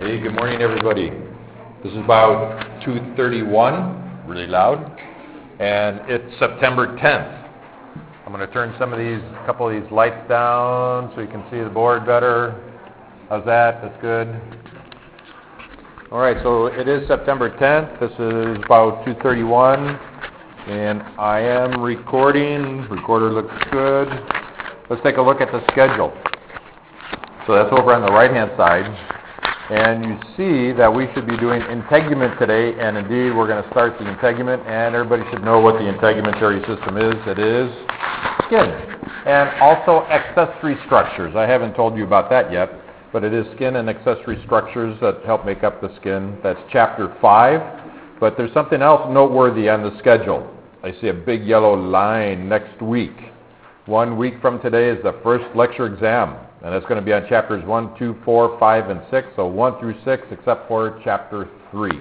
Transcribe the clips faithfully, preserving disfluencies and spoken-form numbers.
Hey, good morning, everybody. This is about two thirty-one, really loud, and it's September tenth. I'm going to turn some of these, a couple of these lights down so you can see the board better. How's that? That's good. All right, so it is September tenth. This is about two thirty-one, and I am recording. Recorder looks good. Let's take a look at the schedule. So that's over on the right-hand side. And you see that we should be doing integument today, and indeed we're going to start the integument, and everybody should know what the integumentary system is. It is skin, and also accessory structures. I haven't told you about that yet, but it is skin and accessory structures that help make up the skin. That's chapter five, but there's something else noteworthy on the schedule. I see a big yellow line next week. One week from today is the first lecture exam. And that's going to be on chapters one, two, four, five, and six. So one through six, except for chapter three.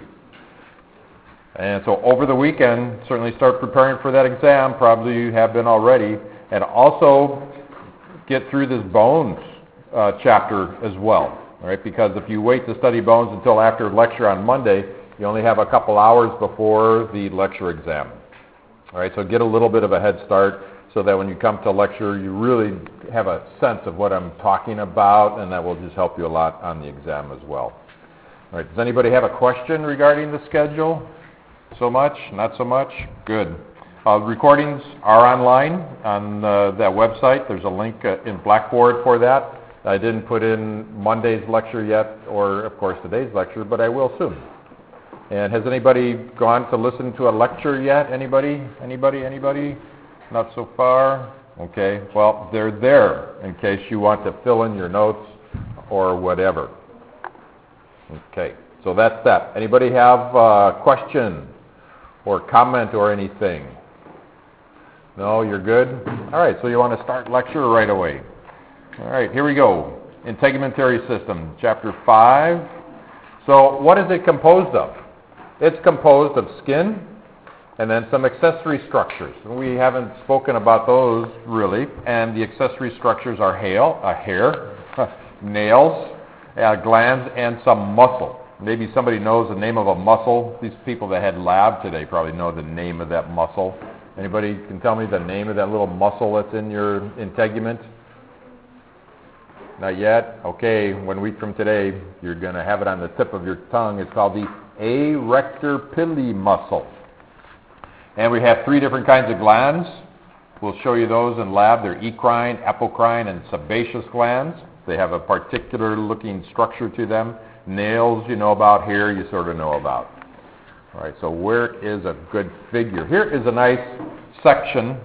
And so over the weekend, certainly start preparing for that exam. Probably you have been already. And also get through this bones uh, chapter as well. All right? Because if you wait to study bones until after lecture on Monday, you only have a couple hours before the lecture exam. All right? So get a little bit of a head start, so that when you come to lecture, you really have a sense of what I'm talking about, and that will just help you a lot on the exam as well. All right, does anybody have a question regarding the schedule? So much? Not so much? Good. Uh, recordings are online on uh, that website. There's a link uh, in Blackboard for that. I didn't put in Monday's lecture yet, or of course today's lecture, but I will soon. And has anybody gone to listen to a lecture yet? Anybody? Anybody? Anybody? Not so far? Okay, well, they're there in case you want to fill in your notes or whatever. Okay, so that's that. Anybody have a question or comment or anything? No, you're good? All right, so you want to start lecture right away. All right, here we go. Integumentary system, chapter five. So what is it composed of? It's composed of skin, and then some accessory structures. We haven't spoken about those really, and the accessory structures are hair, uh, hair nails, uh, glands, and some muscle. Maybe somebody knows the name of a muscle. These people that had lab today probably know the name of that muscle. Anybody can tell me the name of that little muscle that's in your integument? Not yet? Okay, one week from today, you're going to have it on the tip of your tongue. It's called the arrector pili muscle. And we have three different kinds of glands. We'll show you those in lab. They're eccrine, apocrine, and sebaceous glands. They have a particular looking structure to them. Nails you know about, hair you sort of know about. All right, so where is a good figure? Here is a nice section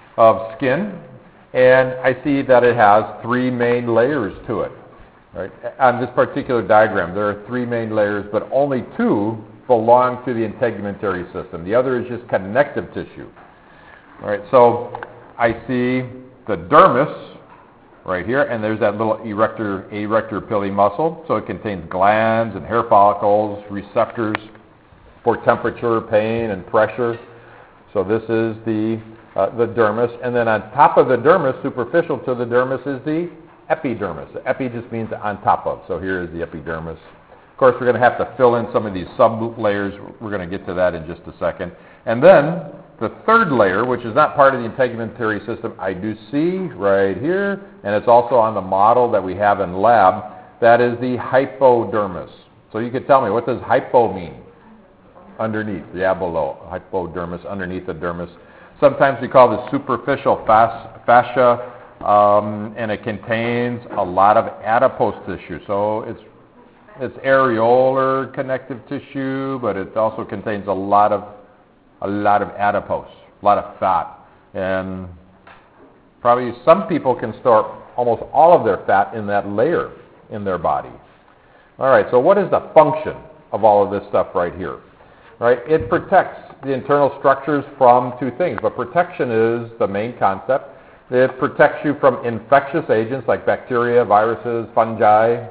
of skin, and I see that it has three main layers to it. All right, on this particular diagram, there are three main layers, but only two belong to the integumentary system. The other is just connective tissue. All right, so I see the dermis right here, and there's that little arrector, arrector pili muscle. So it contains glands and hair follicles, receptors for temperature, pain, and pressure. So this is the uh, the dermis, and then on top of the dermis, superficial to the dermis, is the epidermis. The epi just means on top of. So here is the epidermis. Of course, we're going to have to fill in some of these sub-layers. We're going to get to that in just a second. And then the third layer, which is not part of the integumentary system, I do see right here, and it's also on the model that we have in lab. That is the hypodermis. So you could tell me, what does hypo mean? Underneath, yeah, below. Hypodermis, underneath the dermis. Sometimes we call this superficial fascia, um, and it contains a lot of adipose tissue. So it's It's areolar connective tissue, but it also contains a lot of a lot of adipose, a lot of fat, and probably some people can store almost all of their fat in that layer in their body. All right, so what is the function of all of this stuff right here? All right, it protects the internal structures from two things, but protection is the main concept. It protects you from infectious agents like bacteria, viruses, fungi,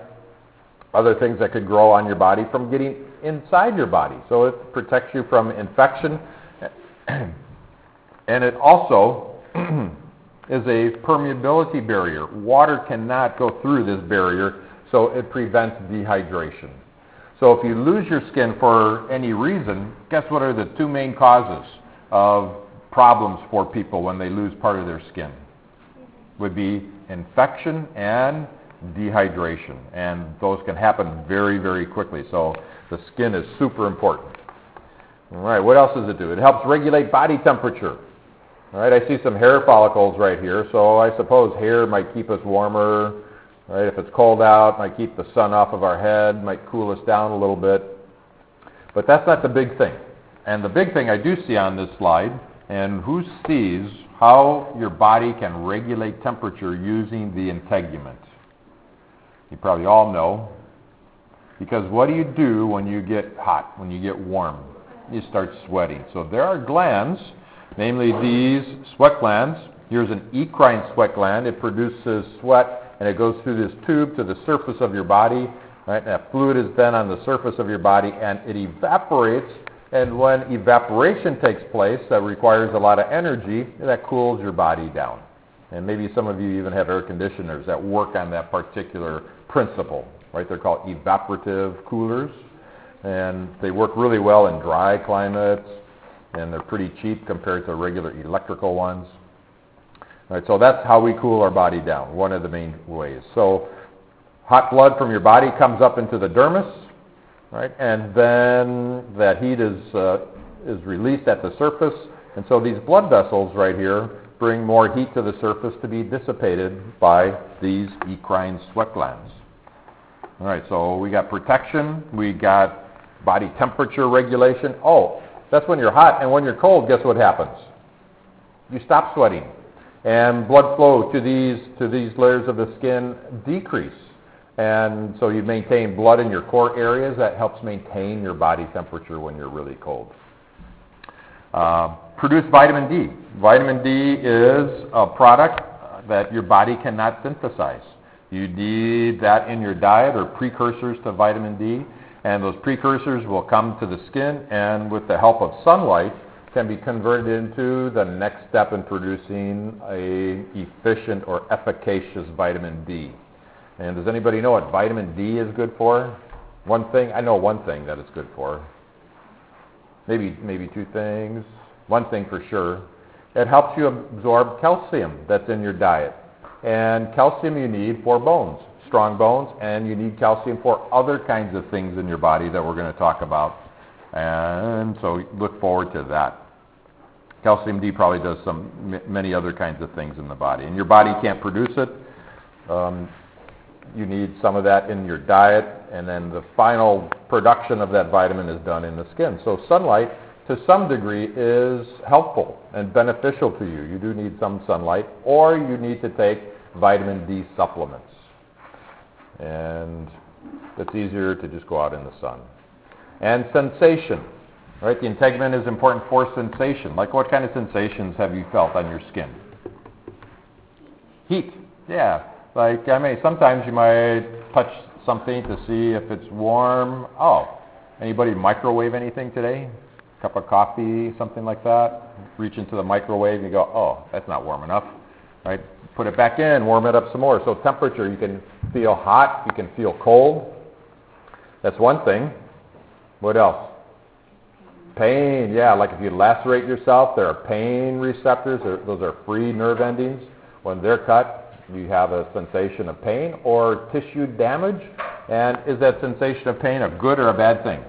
other things that could grow on your body from getting inside your body. So it protects you from infection, and it also is a permeability barrier. Water cannot go through this barrier, so it prevents dehydration. So if you lose your skin for any reason, guess what are the two main causes of problems for people when they lose part of their skin? Would be infection and dehydration. And those can happen very, very quickly. So the skin is super important. All right, what else does it do? It helps regulate body temperature. All right, I see some hair follicles right here, so I suppose hair might keep us warmer. Right, if it's cold out, might keep the sun off of our head, might cool us down a little bit. But that's not the big thing. And the big thing I do see on this slide, and who sees how your body can regulate temperature using the integument? You probably all know. Because what do you do when you get hot, when you get warm? You start sweating. So there are glands, namely these sweat glands. Here's an eccrine sweat gland. It produces sweat, and it goes through this tube to the surface of your body. Right? That fluid is then on the surface of your body, and it evaporates. And when evaporation takes place, that requires a lot of energy, that cools your body down. And maybe some of you even have air conditioners that work on that particular principle. Right? They're called evaporative coolers. And they work really well in dry climates, and they're pretty cheap compared to regular electrical ones. All right, so that's how we cool our body down, one of the main ways. So hot blood from your body comes up into the dermis, right, and then that heat is, uh, is released at the surface. And so these blood vessels right here bring more heat to the surface to be dissipated by these eccrine sweat glands. All right, so we got protection, we got body temperature regulation. Oh, that's when you're hot, and when you're cold, guess what happens? You stop sweating, and blood flow to these to these layers of the skin decrease. And so you maintain blood in your core areas. That helps maintain your body temperature when you're really cold. Uh, produce vitamin D. Vitamin D is a product that your body cannot synthesize. You need that in your diet or precursors to vitamin D, and those precursors will come to the skin, and with the help of sunlight can be converted into the next step in producing a efficient or efficacious vitamin D. And does anybody know what vitamin D is good for? One thing, I know one thing that it's good for. Maybe, maybe two things. One thing for sure. It helps you absorb calcium that's in your diet. And calcium you need for bones, strong bones, and you need calcium for other kinds of things in your body that we're going to talk about. And so look forward to that. Calcium D probably does some m- many other kinds of things in the body. And your body can't produce it. Um, you need some of that in your diet, and then the final production of that vitamin is done in the skin. So sunlight, to some degree, is helpful and beneficial to you. You do need some sunlight, or you need to take vitamin D supplements. And it's easier to just go out in the sun. And sensation, right? The integument is important for sensation. Like what kind of sensations have you felt on your skin? Heat, yeah. Like, I mean, sometimes you might touch something to see if it's warm. Oh, anybody microwave anything today? Cup of coffee, something like that? Reach into the microwave and you go, oh, that's not warm enough, right? Put it back in, warm it up some more. So temperature, you can feel hot, you can feel cold. That's one thing. What else? Pain, yeah, like if you lacerate yourself, there are pain receptors. Those are free nerve endings. When they're cut, you have a sensation of pain or tissue damage. And is that sensation of pain a good or a bad thing?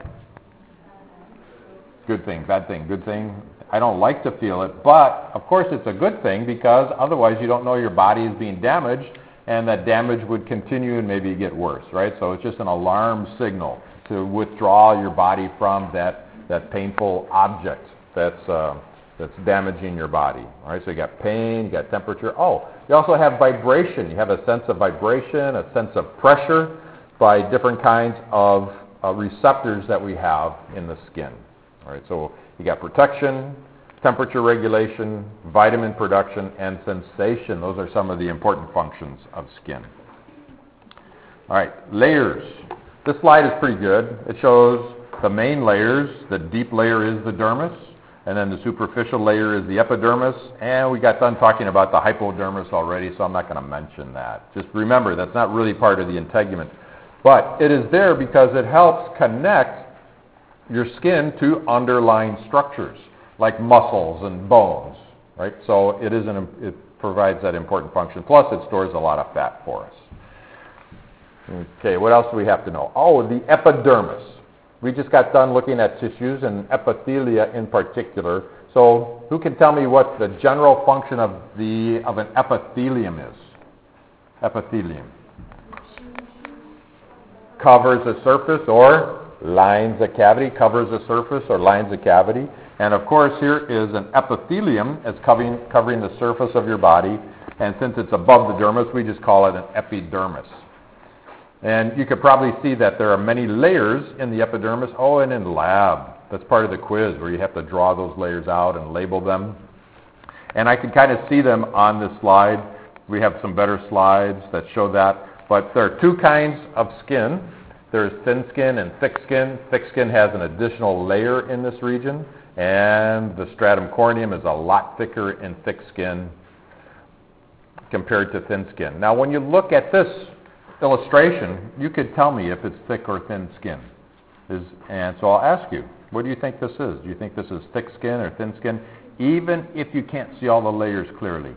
Good thing, bad thing, good thing. I don't like to feel it, but of course it's a good thing because otherwise you don't know your body is being damaged, and that damage would continue and maybe get worse, right? So it's just an alarm signal to withdraw your body from that, that painful object that's uh, that's damaging your body. All right, so you got pain, you got temperature. Oh, you also have vibration. You have a sense of vibration, a sense of pressure by different kinds of uh, receptors that we have in the skin. All right, so you got protection, temperature regulation, vitamin production, and sensation. Those are some of the important functions of skin. All right, layers. This slide is pretty good. It shows the main layers. The deep layer is the dermis, and then the superficial layer is the epidermis, and we got done talking about the hypodermis already, so I'm not going to mention that. Just remember, that's not really part of the integument. But it is there because it helps connect your skin to underlying structures like muscles and bones, right? So it is an, it provides that important function. Plus, it stores a lot of fat for us. Okay, what else do we have to know? Oh, the epidermis. We just got done looking at tissues and epithelia in particular. So who can tell me what the general function of the of an epithelium is? Epithelium. Covers a surface or lines a cavity. Covers a surface or lines a cavity. And of course, here is an epithelium as covering, covering the surface of your body. And since it's above the dermis, we just call it an epidermis. And you could probably see that there are many layers in the epidermis. Oh, and in lab. That's part of the quiz where you have to draw those layers out and label them. And I can kind of see them on this slide. We have some better slides that show that. But there are two kinds of skin. There's thin skin and thick skin. Thick skin has an additional layer in this region. And the stratum corneum is a lot thicker in thick skin compared to thin skin. Now, when you look at this illustration, you could tell me if it's thick or thin skin. Is, and so I'll ask you, what do you think this is? Do you think this is thick skin or thin skin? Even if you can't see all the layers clearly.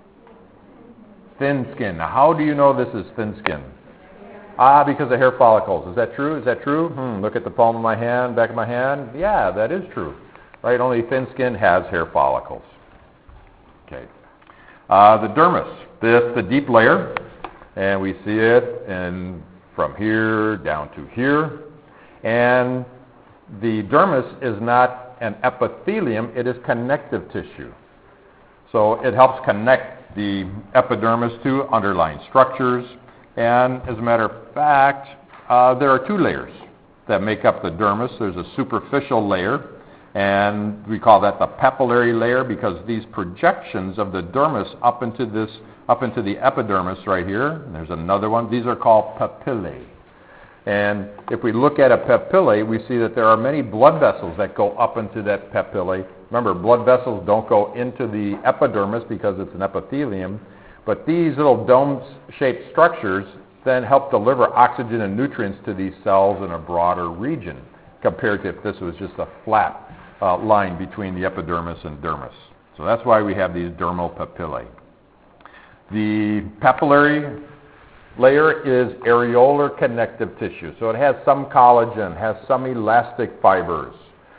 Thin skin. Now, how do you know this is thin skin? Ah, because of hair follicles. Is that true? Is that true? Hmm, look at the palm of my hand, back of my hand. Yeah, that is true. Right? Only thin skin has hair follicles. Okay. Uh, the dermis. This, the deep layer. And we see it and from here down to here. And the dermis is not an epithelium, it is connective tissue. So it helps connect the epidermis to underlying structures. And as a matter of fact, uh, there are two layers that make up the dermis. There's a superficial layer, and we call that the papillary layer because these projections of the dermis up into this up into the epidermis right here, and there's another one. These are called papillae. And if we look at a papillae, we see that there are many blood vessels that go up into that papillae. Remember, blood vessels don't go into the epidermis because it's an epithelium, but these little dome-shaped structures then help deliver oxygen and nutrients to these cells in a broader region compared to if this was just a flat uh, line between the epidermis and dermis. So that's why we have these dermal papillae. The papillary layer is areolar connective tissue. So it has some collagen, has some elastic fibers.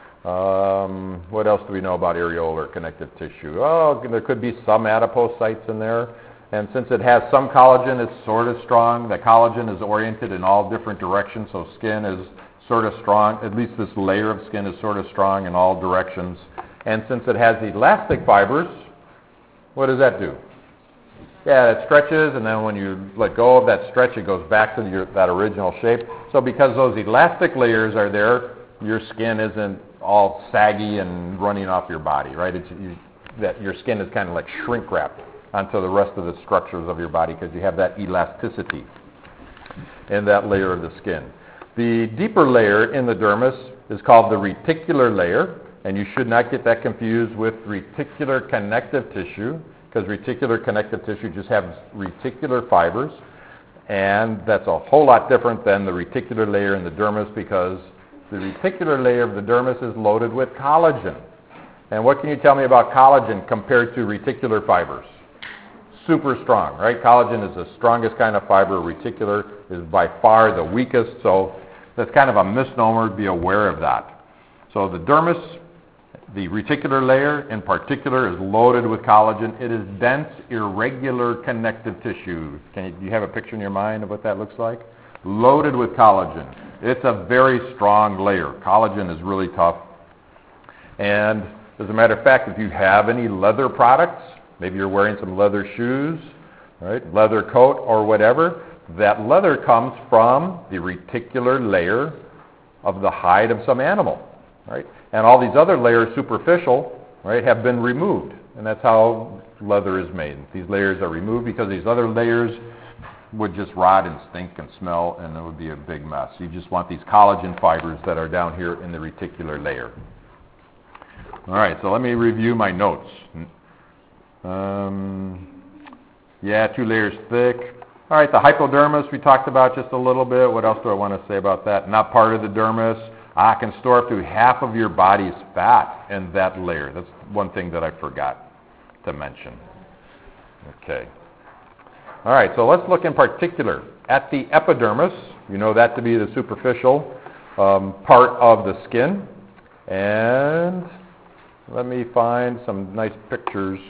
Um, what else do we know about areolar connective tissue? Oh, there could be some adipocytes in there. And since it has some collagen, it's sort of strong. The collagen is oriented in all different directions, so skin is sort of strong. At least this layer of skin is sort of strong in all directions. And since it has elastic fibers, what does that do? Yeah, it stretches, and then when you let go of that stretch, it goes back to your, that original shape. So because those elastic layers are there, your skin isn't all saggy and running off your body, right? It's, you, that your skin is kind of like shrink wrapped onto the rest of the structures of your body because you have that elasticity in that layer of the skin. The deeper layer in the dermis is called the reticular layer, and you should not get that confused with reticular connective tissue, because reticular connective tissue just has reticular fibers, and that's a whole lot different than the reticular layer in the dermis because the reticular layer of the dermis is loaded with collagen. And what can you tell me about collagen compared to reticular fibers? Super strong, right? Collagen is the strongest kind of fiber. Reticular is by far the weakest, so that's kind of a misnomer. Be aware of that. So the dermis, the reticular layer in particular, is loaded with collagen. It is dense, irregular connective tissue. Can you, do you have a picture in your mind of what that looks like? Loaded with collagen. It's a very strong layer. Collagen is really tough. And as a matter of fact, if you have any leather products, maybe you're wearing some leather shoes, right? Leather coat or whatever, that leather comes from the reticular layer of the hide of some animal, right? And all these other layers, superficial, right, have been removed. And that's how leather is made. These layers are removed because these other layers would just rot and stink and smell, and it would be a big mess. You just want these collagen fibers that are down here in the reticular layer. All right, so let me review my notes. Um, yeah, two layers thick. All right, the hypodermis we talked about just a little bit. What else do I want to say about that? Not part of the dermis. I can store up to half of your body's fat in that layer. That's one thing that I forgot to mention. Okay. All right, so let's look in particular at the epidermis. You know that to be the superficial um, part of the skin. And let me find some nice pictures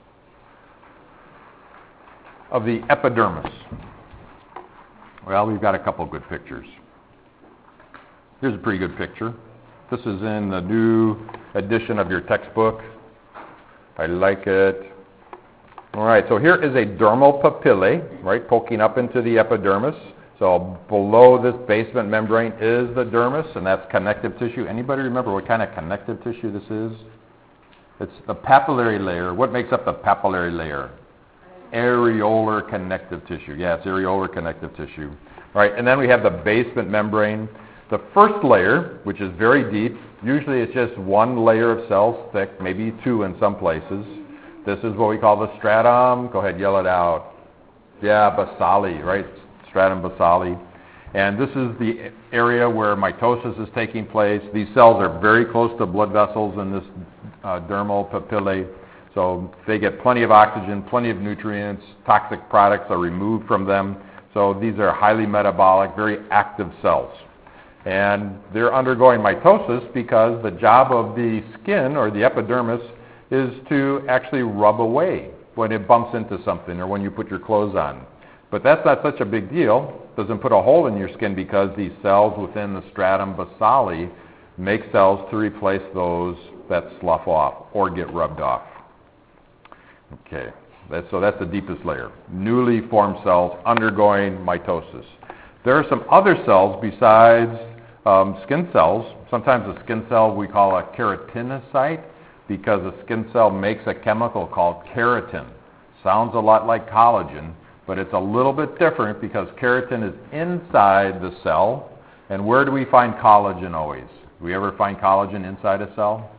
of the epidermis. Well, we've got a couple good pictures. Here's a pretty good picture. This is in the new edition of your textbook. I like it. All right, so here is a dermal papillae, right, poking up into the epidermis. So below this basement membrane is the dermis, and that's connective tissue. Anybody remember what kind of connective tissue this is? It's the papillary layer. What makes up the papillary layer? Areolar connective tissue. Yeah, it's areolar connective tissue. All right, and then we have the basement membrane. The first layer, which is very deep, usually it's just one layer of cells thick, maybe two in some places. This is what we call the stratum. Go ahead, yell it out. Yeah, basale, right? Stratum basale. And this is the area where mitosis is taking place. These cells are very close to blood vessels in this uh, dermal papillae. So they get plenty of oxygen, plenty of nutrients, toxic products are removed from them. So these are highly metabolic, very active cells. And they're undergoing mitosis because the job of the skin or the epidermis is to actually rub away when it bumps into something or when you put your clothes on. But that's not such a big deal. It doesn't put a hole in your skin because these cells within the stratum basale make cells to replace those that slough off or get rubbed off. Okay, that's, so that's the deepest layer. Newly formed cells undergoing mitosis. There are some other cells besides um, skin cells. Sometimes a skin cell we call a keratinocyte because a skin cell makes a chemical called keratin. Sounds a lot like collagen, but it's a little bit different because keratin is inside the cell. And where do we find collagen always? Do we ever find collagen inside a cell?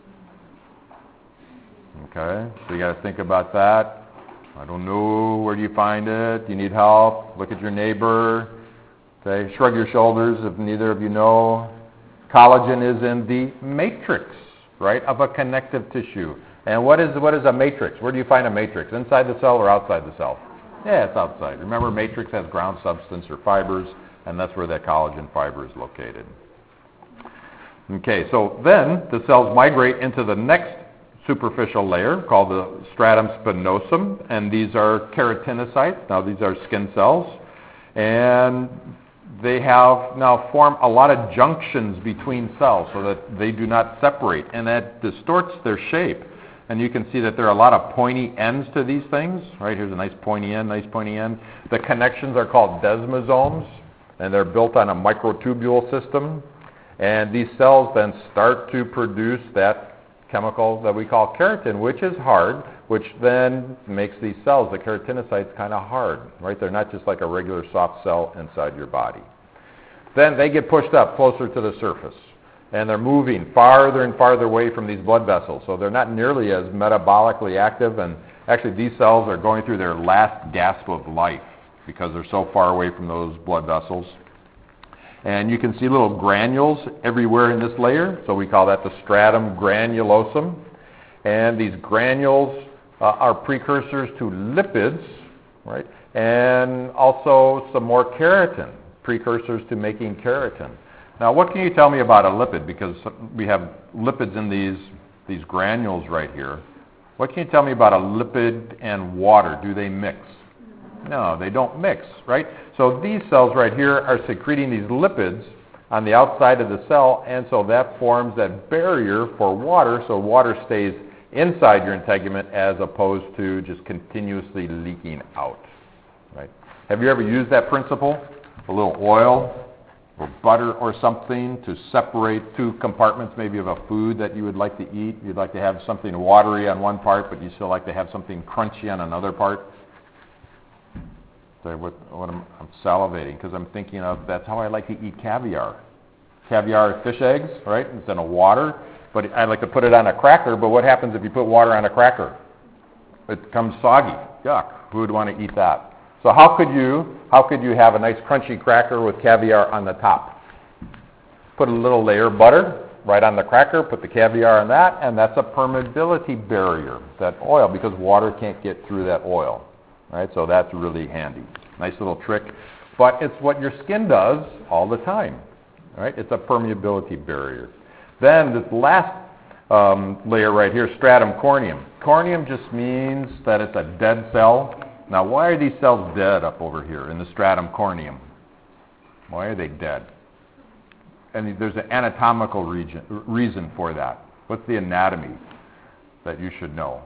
Okay, so you got to think about that. I don't know, where do you find it? Do you need help? Look at your neighbor. Okay, shrug your shoulders if neither of you know. Collagen is in the matrix, right, of a connective tissue. And what is what is a matrix? Where do you find a matrix? Inside the cell or outside the cell? Yeah, it's outside. Remember, matrix has ground substance or fibers, and that's where that collagen fiber is located. Okay, so then the cells migrate into the next superficial layer called the stratum spinosum, and these are keratinocytes. Now these are skin cells, and they have now formed a lot of junctions between cells so that they do not separate, and that distorts their shape. And you can see that there are a lot of pointy ends to these things. Right, here's a nice pointy end, nice pointy end. The connections are called desmosomes, and they're built on a microtubule system. And these cells then start to produce that chemical that we call keratin, which is hard, which then makes these cells, the keratinocytes, kind of hard, right? They're not just like a regular soft cell inside your body. Then they get pushed up closer to the surface, and they're moving farther and farther away from these blood vessels, so they're not nearly as metabolically active, and actually these cells are going through their last gasp of life because they're so far away from those blood vessels. And you can see little granules everywhere in this layer, so we call that the stratum granulosum. And these granules uh, are precursors to lipids, right? And also some more keratin, precursors to making keratin. Now, what can you tell me about a lipid? Because we have lipids in these, these granules right here. What can you tell me about a lipid and water? Do they mix? No, they don't mix, right? So these cells right here are secreting these lipids on the outside of the cell, and so that forms that barrier for water, so water stays inside your integument as opposed to just continuously leaking out, right? Have you ever used that principle? A little oil or butter or something to separate two compartments maybe of a food that you would like to eat. You'd like to have something watery on one part, but you still like to have something crunchy on another part. So what, what I'm, I'm salivating because I'm thinking of that's how I like to eat caviar. Caviar is fish eggs, right? It's in a water, but I like to put it on a cracker, but what happens if you put water on a cracker? It becomes soggy. Yuck. Who would want to eat that? So how could you, how could you have a nice crunchy cracker with caviar on the top? Put a little layer of butter right on the cracker, put the caviar on that, and that's a permeability barrier, that oil, because water can't get through that oil. Right? So that's really handy. Nice little trick. But it's what your skin does all the time. Right? It's a permeability barrier. Then this last um, layer right here, stratum corneum. Corneum just means that it's a dead cell. Now, why are these cells dead up over here in the stratum corneum? Why are they dead? And there's an anatomical region, reason for that. What's the anatomy that you should know?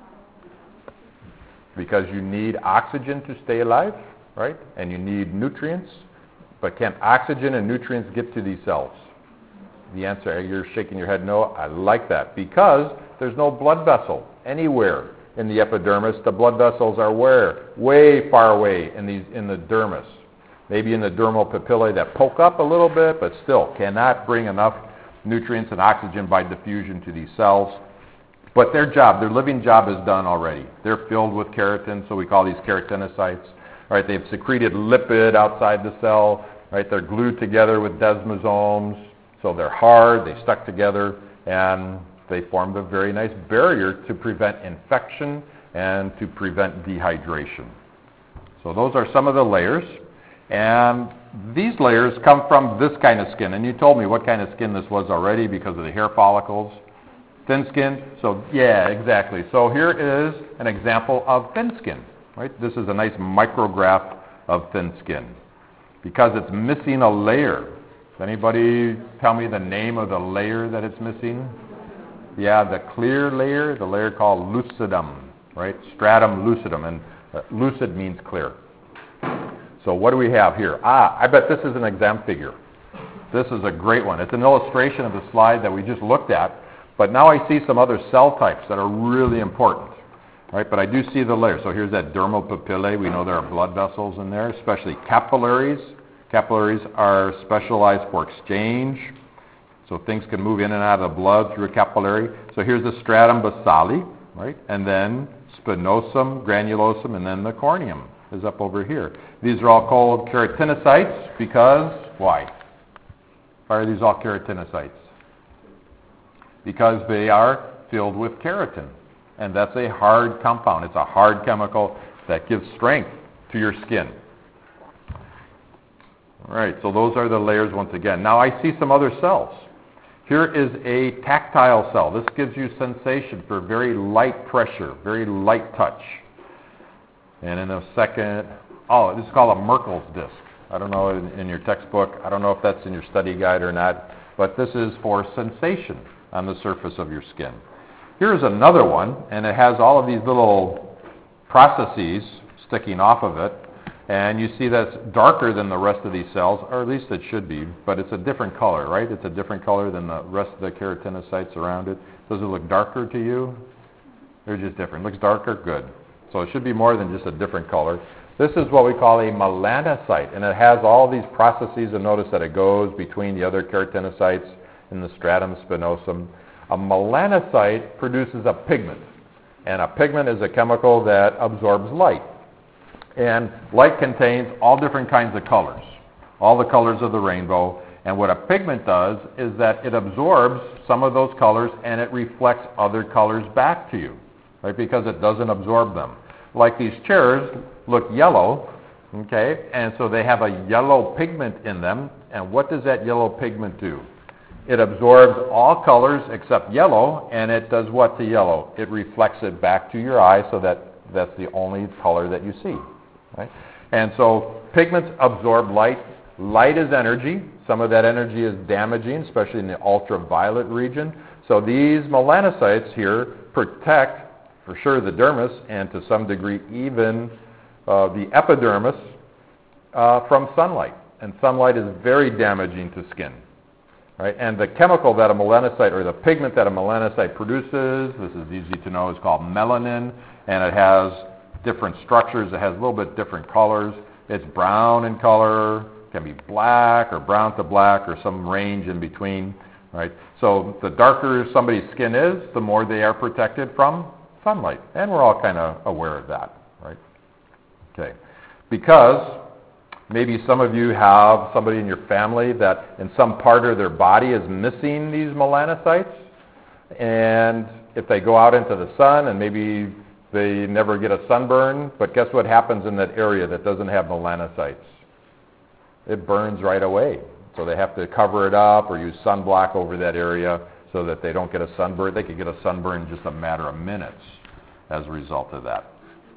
Because you need oxygen to stay alive, right? And you need nutrients. But can oxygen and nutrients get to these cells? The answer, you're shaking your head no. I like that. Because there's no blood vessel anywhere in the epidermis. The blood vessels are where? Way far away in, these, in the dermis. Maybe in the dermal papillae that poke up a little bit, but still cannot bring enough nutrients and oxygen by diffusion to these cells. But their job, their living job is done already. They're filled with keratin, so we call these keratinocytes. Right, they've secreted lipid outside the cell. Right, they're glued together with desmosomes, so they're hard, they stuck together, and they formed a very nice barrier to prevent infection and to prevent dehydration. So those are some of the layers. And these layers come from this kind of skin. And you told me what kind of skin this was already because of the hair follicles. Thin skin. So, yeah, exactly. So here is an example of thin skin. Right? This is a nice micrograph of thin skin because it's missing a layer. Does anybody tell me the name of the layer that it's missing? Yeah, the clear layer, the layer called lucidum, right? Stratum lucidum. And uh, lucid means clear. So what do we have here? Ah, I bet this is an exam figure. This is a great one. It's an illustration of the slide that we just looked at, but now I see some other cell types that are really important. Right? But I do see the layers. So here's that dermal papillae. We know there are blood vessels in there, especially capillaries. Capillaries are specialized for exchange, so things can move in and out of the blood through a capillary. So here's the stratum basale, right? And then spinosum, granulosum, and then the corneum is up over here. These are all called keratinocytes because, why? Why are these all keratinocytes? Because they are filled with keratin. And that's a hard compound. It's a hard chemical that gives strength to your skin. All right, so those are the layers once again. Now I see some other cells. Here is a tactile cell. This gives you sensation for very light pressure, very light touch. And in a second, oh, this is called a Merkel's disc. I don't know in, in your textbook. I don't know if that's in your study guide or not. But this is for sensation on the surface of your skin. Here's another one, and it has all of these little processes sticking off of it. And you see that's darker than the rest of these cells, or at least it should be, but it's a different color, right? It's a different color than the rest of the keratinocytes around it. Does it look darker to you? They're just different. Looks darker? Good. So it should be more than just a different color. This is what we call a melanocyte, and it has all these processes, and notice that it goes between the other keratinocytes in the stratum spinosum. A melanocyte produces a pigment, and a pigment is a chemical that absorbs light. And light contains all different kinds of colors, all the colors of the rainbow. And what a pigment does is that it absorbs some of those colors and it reflects other colors back to you, right? Because it doesn't absorb them. Like these chairs look yellow, okay? And so they have a yellow pigment in them. And what does that yellow pigment do? It absorbs all colors except yellow, and it does what to yellow? It reflects it back to your eye so that that's the only color that you see. Right? And so pigments absorb light. Light is energy. Some of that energy is damaging, especially in the ultraviolet region. So these melanocytes here protect, for sure, the dermis, and to some degree even uh, the epidermis uh, from sunlight. And sunlight is very damaging to skin. Right? And the chemical that a melanocyte, or the pigment that a melanocyte produces, this is easy to know, is called melanin, and it has different structures. It has a little bit different colors. It's brown in color, can be black or brown to black or some range in between, right? So the darker somebody's skin is, the more they are protected from sunlight. And we're all kind of aware of that, right? Okay. because maybe some of you have somebody in your family that in some part of their body is missing these melanocytes. And if they go out into the sun and maybe they never get a sunburn, but guess what happens in that area that doesn't have melanocytes? It burns right away. So they have to cover it up or use sunblock over that area so that they don't get a sunburn. They could get a sunburn in just a matter of minutes as a result of that.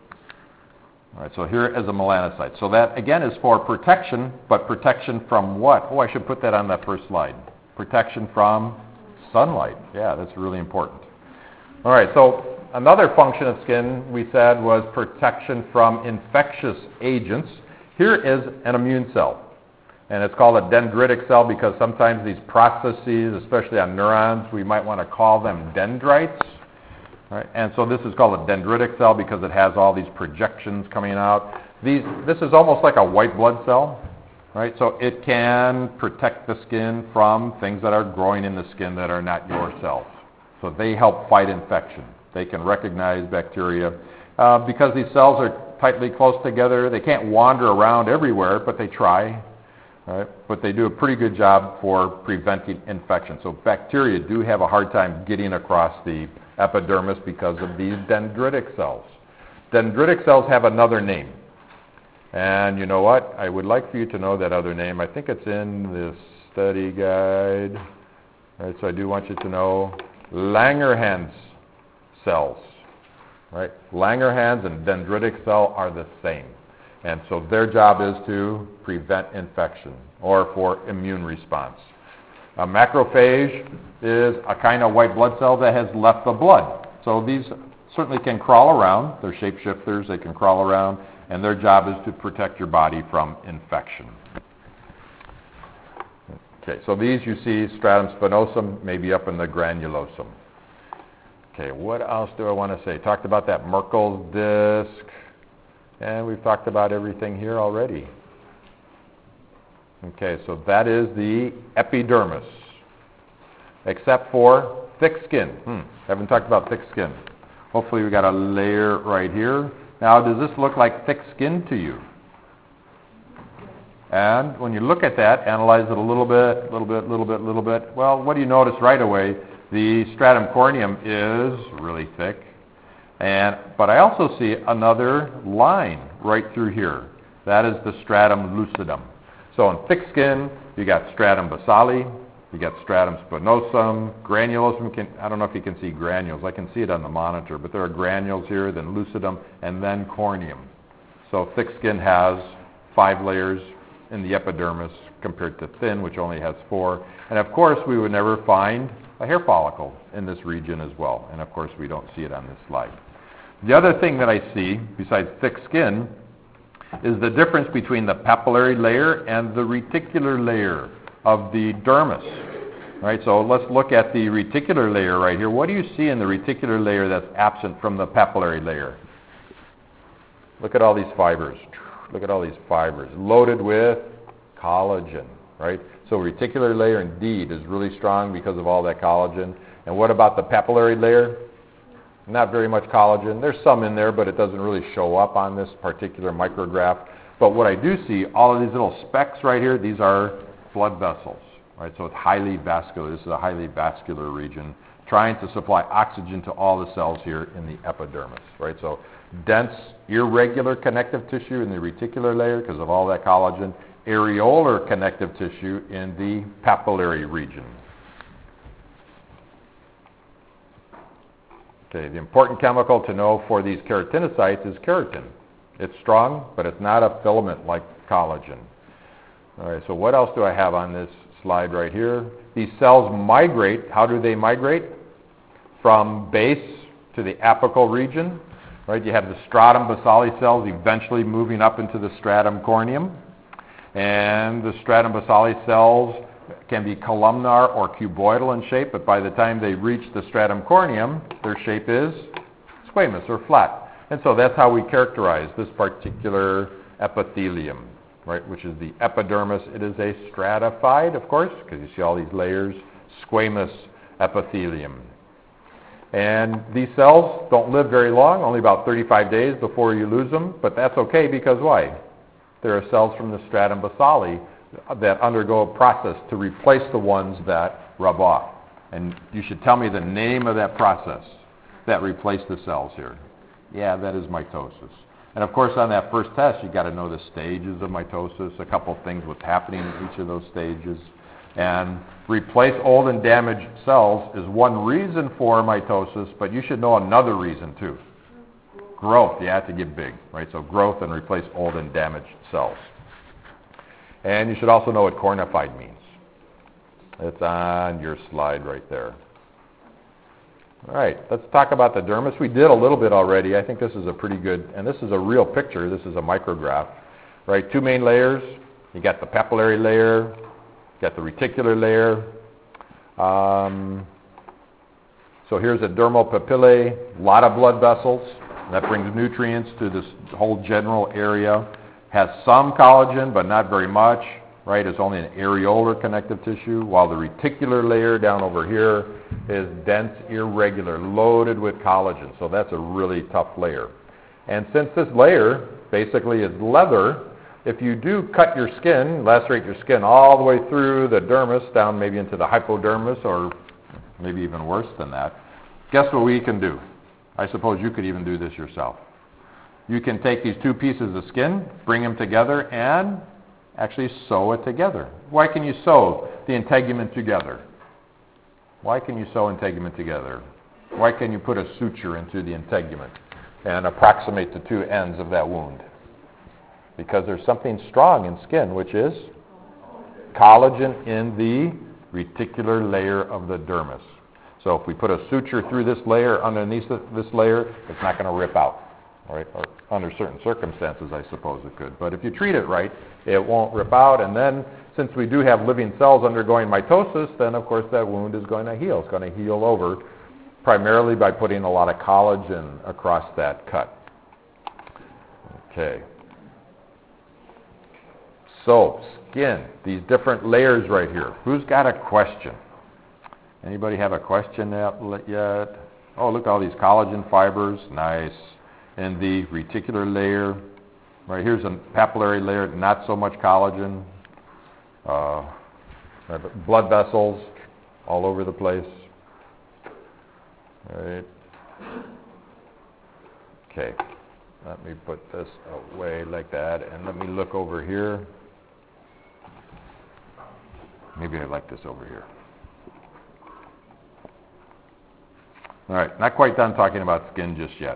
All right, so here is a melanocyte. So that, again, is for protection, but protection from what? Oh, I should put that on that first slide. Protection from sunlight. Yeah, that's really important. All right, so another function of skin, we said, was protection from infectious agents. Here is an immune cell. And it's called a dendritic cell because sometimes these processes, especially on neurons, we might want to call them dendrites. Right? And so this is called a dendritic cell because it has all these projections coming out. These, this is almost like a white blood cell. Right? So it can protect the skin from things that are growing in the skin that are not your cells. So they help fight infection. They can recognize bacteria. Uh, because these cells are tightly close together, they can't wander around everywhere, but they try. Right? But they do a pretty good job for preventing infection. So bacteria do have a hard time getting across the epidermis because of these dendritic cells. Dendritic cells have another name. And you know what? I would like for you to know that other name. I think it's in the study guide. Right, so I do want you to know Langerhans cells. Right? Langerhans and dendritic cell are the same. And so their job is to prevent infection or for immune response. A macrophage is a kind of white blood cell that has left the blood. So these certainly can crawl around. They're shapeshifters. They can crawl around. And their job is to protect your body from infection. Okay, so these you see stratum spinosum, maybe up in the granulosum. Okay, what else do I want to say? Talked about that Merkel's disc. And we've talked about everything here already. Okay, so that is the epidermis, except for thick skin. Hmm, haven't talked about thick skin. Hopefully we got a layer right here. Now, does this look like thick skin to you? And when you look at that, analyze it a little bit, a little bit, a little bit, a little bit. Well, what do you notice right away? The stratum corneum is really thick. And, but I also see another line right through here. That is the stratum lucidum. So in thick skin, you got stratum basale, you got stratum spinosum, granulosum. Can, I don't know if you can see granules. I can see it on the monitor, but there are granules here, then lucidum, and then corneum. So thick skin has five layers in the epidermis compared to thin, which only has four. And of course, we would never find a hair follicle in this region as well. And of course, we don't see it on this slide. The other thing that I see, besides thick skin, is the difference between the papillary layer and the reticular layer of the dermis. Right, so let's look at the reticular layer right here. What do you see in the reticular layer that's absent from the papillary layer? Look at all these fibers. Look at all these fibers loaded with collagen, right? So reticular layer indeed is really strong because of all that collagen. And what about the papillary layer? Not very much collagen. There's some in there, but it doesn't really show up on this particular micrograph. But what I do see, all of these little specks right here, these are blood vessels. Right? So it's highly vascular. This is a highly vascular region trying to supply oxygen to all the cells here in the epidermis. Right? So dense, irregular connective tissue in the reticular layer because of all that collagen. Areolar connective tissue in the papillary region. Okay, the important chemical to know for these keratinocytes is keratin. It's strong, but it's not a filament like collagen. All right, so what else do I have on this slide right here? These cells migrate. How do they migrate? From base to the apical region. Right, you have the stratum basale cells eventually moving up into the stratum corneum. And the stratum basale cells can be columnar or cuboidal in shape, but by the time they reach the stratum corneum, their shape is squamous or flat. And so that's how we characterize this particular epithelium, right, which is the epidermis. It is a stratified, of course, because you see all these layers, squamous epithelium. And these cells don't live very long, only about thirty-five days before you lose them, but that's okay because why? there are cells from the stratum basale that undergo a process to replace the ones that rub off. And you should tell me the name of that process that replaced the cells here. Yeah, that is mitosis. And of course, on that first test, you've got to know the stages of mitosis, a couple of things, what's happening in each of those stages. And replace old and damaged cells is one reason for mitosis, but you should know another reason too. Growth, you have to get big, right? So growth and replace old and damaged cells. And you should also know what cornified means. It's on your slide right there. All right, let's talk about the dermis. We did a little bit already. I think this is a pretty good, and this is a real picture. This is a micrograph, right? Two main layers. You got the papillary layer, you got the reticular layer. Um, so here's a dermal papillae, a lot of blood vessels. That brings nutrients to this whole general area. Has some collagen, but not very much, right? It's only an areolar connective tissue, while the reticular layer down over here is dense, irregular, loaded with collagen. So that's a really tough layer. And since this layer basically is leather, if you do cut your skin, lacerate your skin all the way through the dermis, down maybe into the hypodermis, or maybe even worse than that, guess what we can do? I suppose you could even do this yourself. You can take these two pieces of skin, bring them together, and actually sew it together. Why can you sew the integument together? Why can you sew integument together? Why can you put a suture into the integument and approximate the two ends of that wound? Because there's something strong in skin, which is collagen in the reticular layer of the dermis. So if we put a suture through this layer, underneath this layer, it's not going to rip out. All right? Or under certain circumstances, I suppose it could. But if you treat it right, it won't rip out. And then, since we do have living cells undergoing mitosis, then of course that wound is going to heal. It's going to heal over, primarily by putting a lot of collagen across that cut. Okay. So, skin, these different layers right here. Who's got a question? Anybody have a question yet? Oh, look at all these collagen fibers. Nice. And the reticular layer. Right, here's a papillary layer, not so much collagen. Uh, blood vessels all over the place. All right. Okay. Let me put this away like that, and let me look over here. Maybe I like this over here. All right, not quite done talking about skin just yet.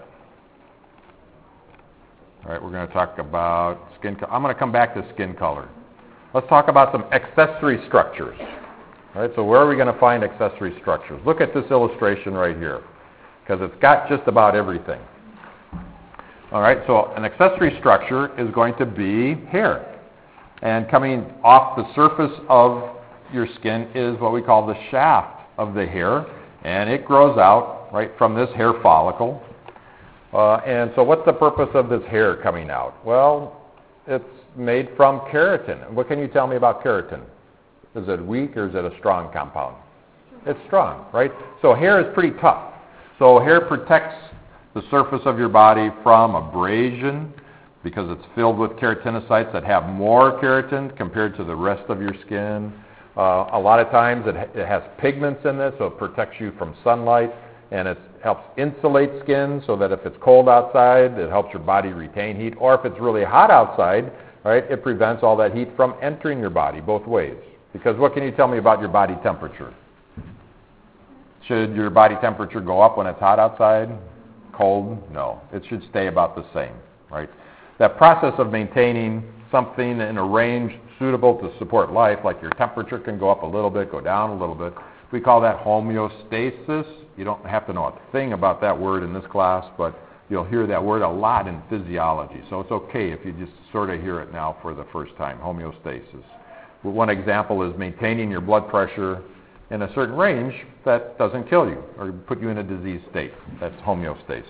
All right, we're going to talk about skin color. I'm going to come back to skin color. Let's talk about some accessory structures. All right, so where are we going to find accessory structures? Look at this illustration right here, because it's got just about everything. All right, so an accessory structure is going to be hair. And coming off the surface of your skin is what we call the shaft of the hair, and it grows out right from this hair follicle. Uh, and so what's the purpose of this hair coming out? Well, it's made from keratin. What can you tell me about keratin? Is it weak or is it a strong compound? It's strong, right? So hair is pretty tough. So hair protects the surface of your body from abrasion because it's filled with keratinocytes that have more keratin compared to the rest of your skin. Uh, a lot of times it, ha- it has pigments in it, so it protects you from sunlight, and it helps insulate skin so that if it's cold outside, it helps your body retain heat. Or if it's really hot outside, right, it prevents all that heat from entering your body both ways. Because what can you tell me about your body temperature? Should your body temperature go up when it's hot outside? Cold? No. It should stay about the same, right? That process of maintaining something in a range suitable to support life, like your temperature can go up a little bit, go down a little bit. We call that homeostasis. You don't have to know a thing about that word in this class, but you'll hear that word a lot in physiology. So it's okay if you just sort of hear it now for the first time, homeostasis. Well, one example is maintaining your blood pressure in a certain range that doesn't kill you or put you in a disease state. That's homeostasis.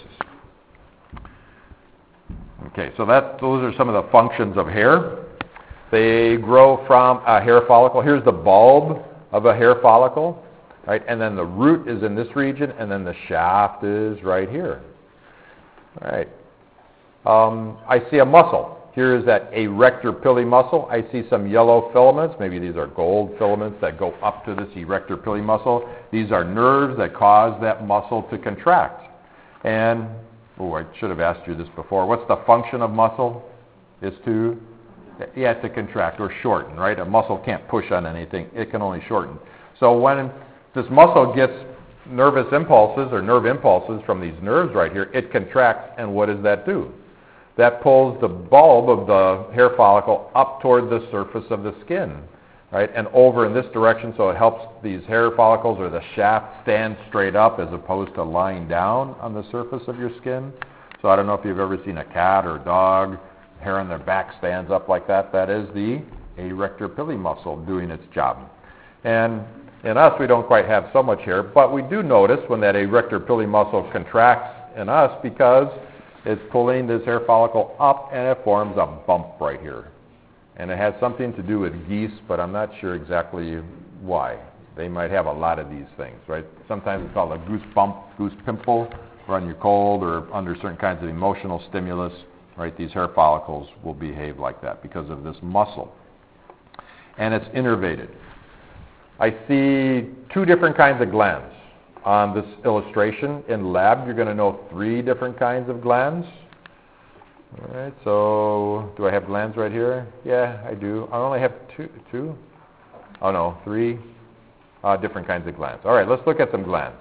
Okay, so that those are some of the functions of hair. They grow from a hair follicle. Here's the bulb of a hair follicle, right? And then the root is in this region, and then the shaft is right here. All right. Um, I see a muscle. Here is that erector pili muscle. I see some yellow filaments. Maybe these are gold filaments that go up to this erector pili muscle. These are nerves that cause that muscle to contract. And, oh, I should have asked you this before. What's the function of muscle? It's to, yeah, to contract or shorten, right? A muscle can't push on anything. It can only shorten. So when this muscle gets nervous impulses or nerve impulses from these nerves right here, it contracts, and what does that do? That pulls the bulb of the hair follicle up toward the surface of the skin, right, and over in this direction, so it helps these hair follicles or the shaft stand straight up as opposed to lying down on the surface of your skin. So I don't know if you've ever seen a cat or a dog, hair on their back stands up like that. That is the erector pili muscle doing its job. And in us, we don't quite have so much hair, but we do notice when that erector pili muscle contracts in us because it's pulling this hair follicle up and it forms a bump right here. And it has something to do with geese, but I'm not sure exactly why. They might have a lot of these things, right? Sometimes it's called a goose bump, goose pimple, when you're cold or under certain kinds of emotional stimulus, right? These hair follicles will behave like that because of this muscle. And it's innervated. I see two different kinds of glands on this illustration. In lab, you're going to know three different kinds of glands. All right, so do I have glands right here? Yeah, I do. I only have two. two? Oh, no, three uh, different kinds of glands. All right, let's look at some glands.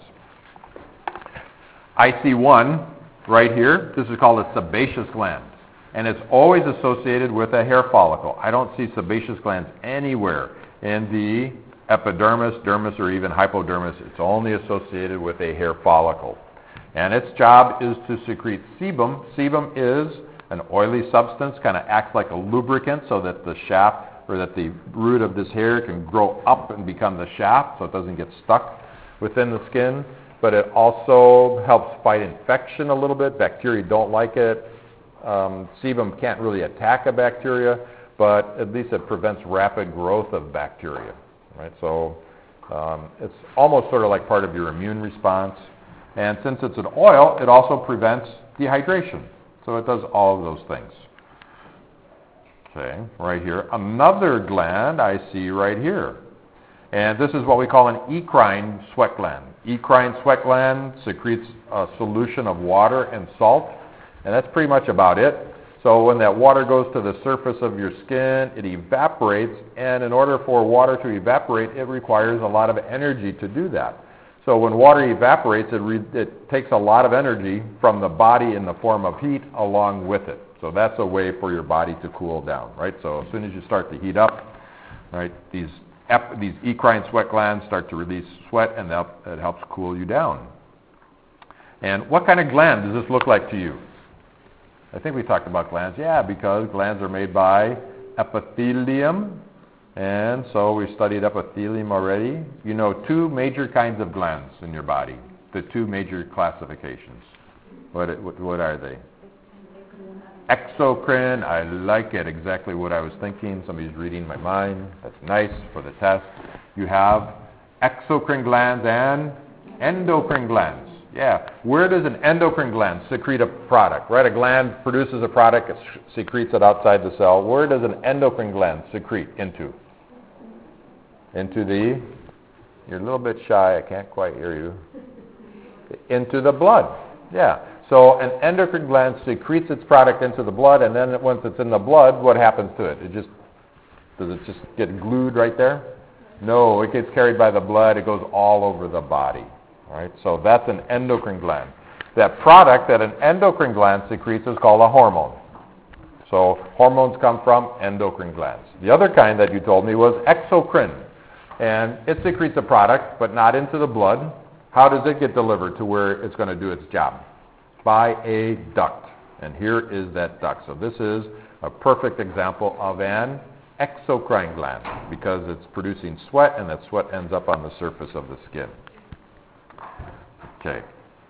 I see one right here. This is called a sebaceous gland, and it's always associated with a hair follicle. I don't see sebaceous glands anywhere in the epidermis, dermis, or even hypodermis. It's only associated with a hair follicle. And its job is to secrete sebum. Sebum is an oily substance, kind of acts like a lubricant so that the shaft or that the root of this hair can grow up and become the shaft so it doesn't get stuck within the skin. But it also helps fight infection a little bit. Bacteria don't like it. Um, sebum can't really attack a bacteria, but at least it prevents rapid growth of bacteria. Right? So um, it's almost sort of like part of your immune response. And since it's an oil, it also prevents dehydration. So it does all of those things. Okay, right here. Another gland I see right here. And this is what we call an eccrine sweat gland. Eccrine sweat gland secretes a solution of water and salt. And that's pretty much about it. So when that water goes to the surface of your skin, it evaporates. And in order for water to evaporate, it requires a lot of energy to do that. So when water evaporates, it, re- it takes a lot of energy from the body in the form of heat along with it. So that's a way for your body to cool down, right? So as soon as you start to heat up, right, these ep- these eccrine sweat glands start to release sweat, and that it helps cool you down. And what kind of gland does this look like to you? I think we talked about glands. Yeah, because glands are made by epithelium. And so we studied epithelium already. You know two major kinds of glands in your body, the two major classifications. What, what, what are they? Exocrine. I like it. Exactly what I was thinking. Somebody's reading my mind. That's nice for the test. You have exocrine glands and endocrine glands. Yeah. Where does an endocrine gland secrete a product? Right? A gland produces a product, it secretes it outside the cell. Where does an endocrine gland secrete into? Into the, you're a little bit shy, I can't quite hear you. Into the blood. Yeah. So an endocrine gland secretes its product into the blood, and then once it's in the blood, what happens to it? It just, does it just get glued right there? No, it gets carried by the blood. It goes all over the body. All right. So that's an endocrine gland. That product that an endocrine gland secretes is called a hormone. So hormones come from endocrine glands. The other kind that you told me was exocrine. And it secretes a product, but not into the blood. How does it get delivered to where it's going to do its job? By a duct. And here is that duct. So this is a perfect example of an exocrine gland because it's producing sweat, and that sweat ends up on the surface of the skin. Okay.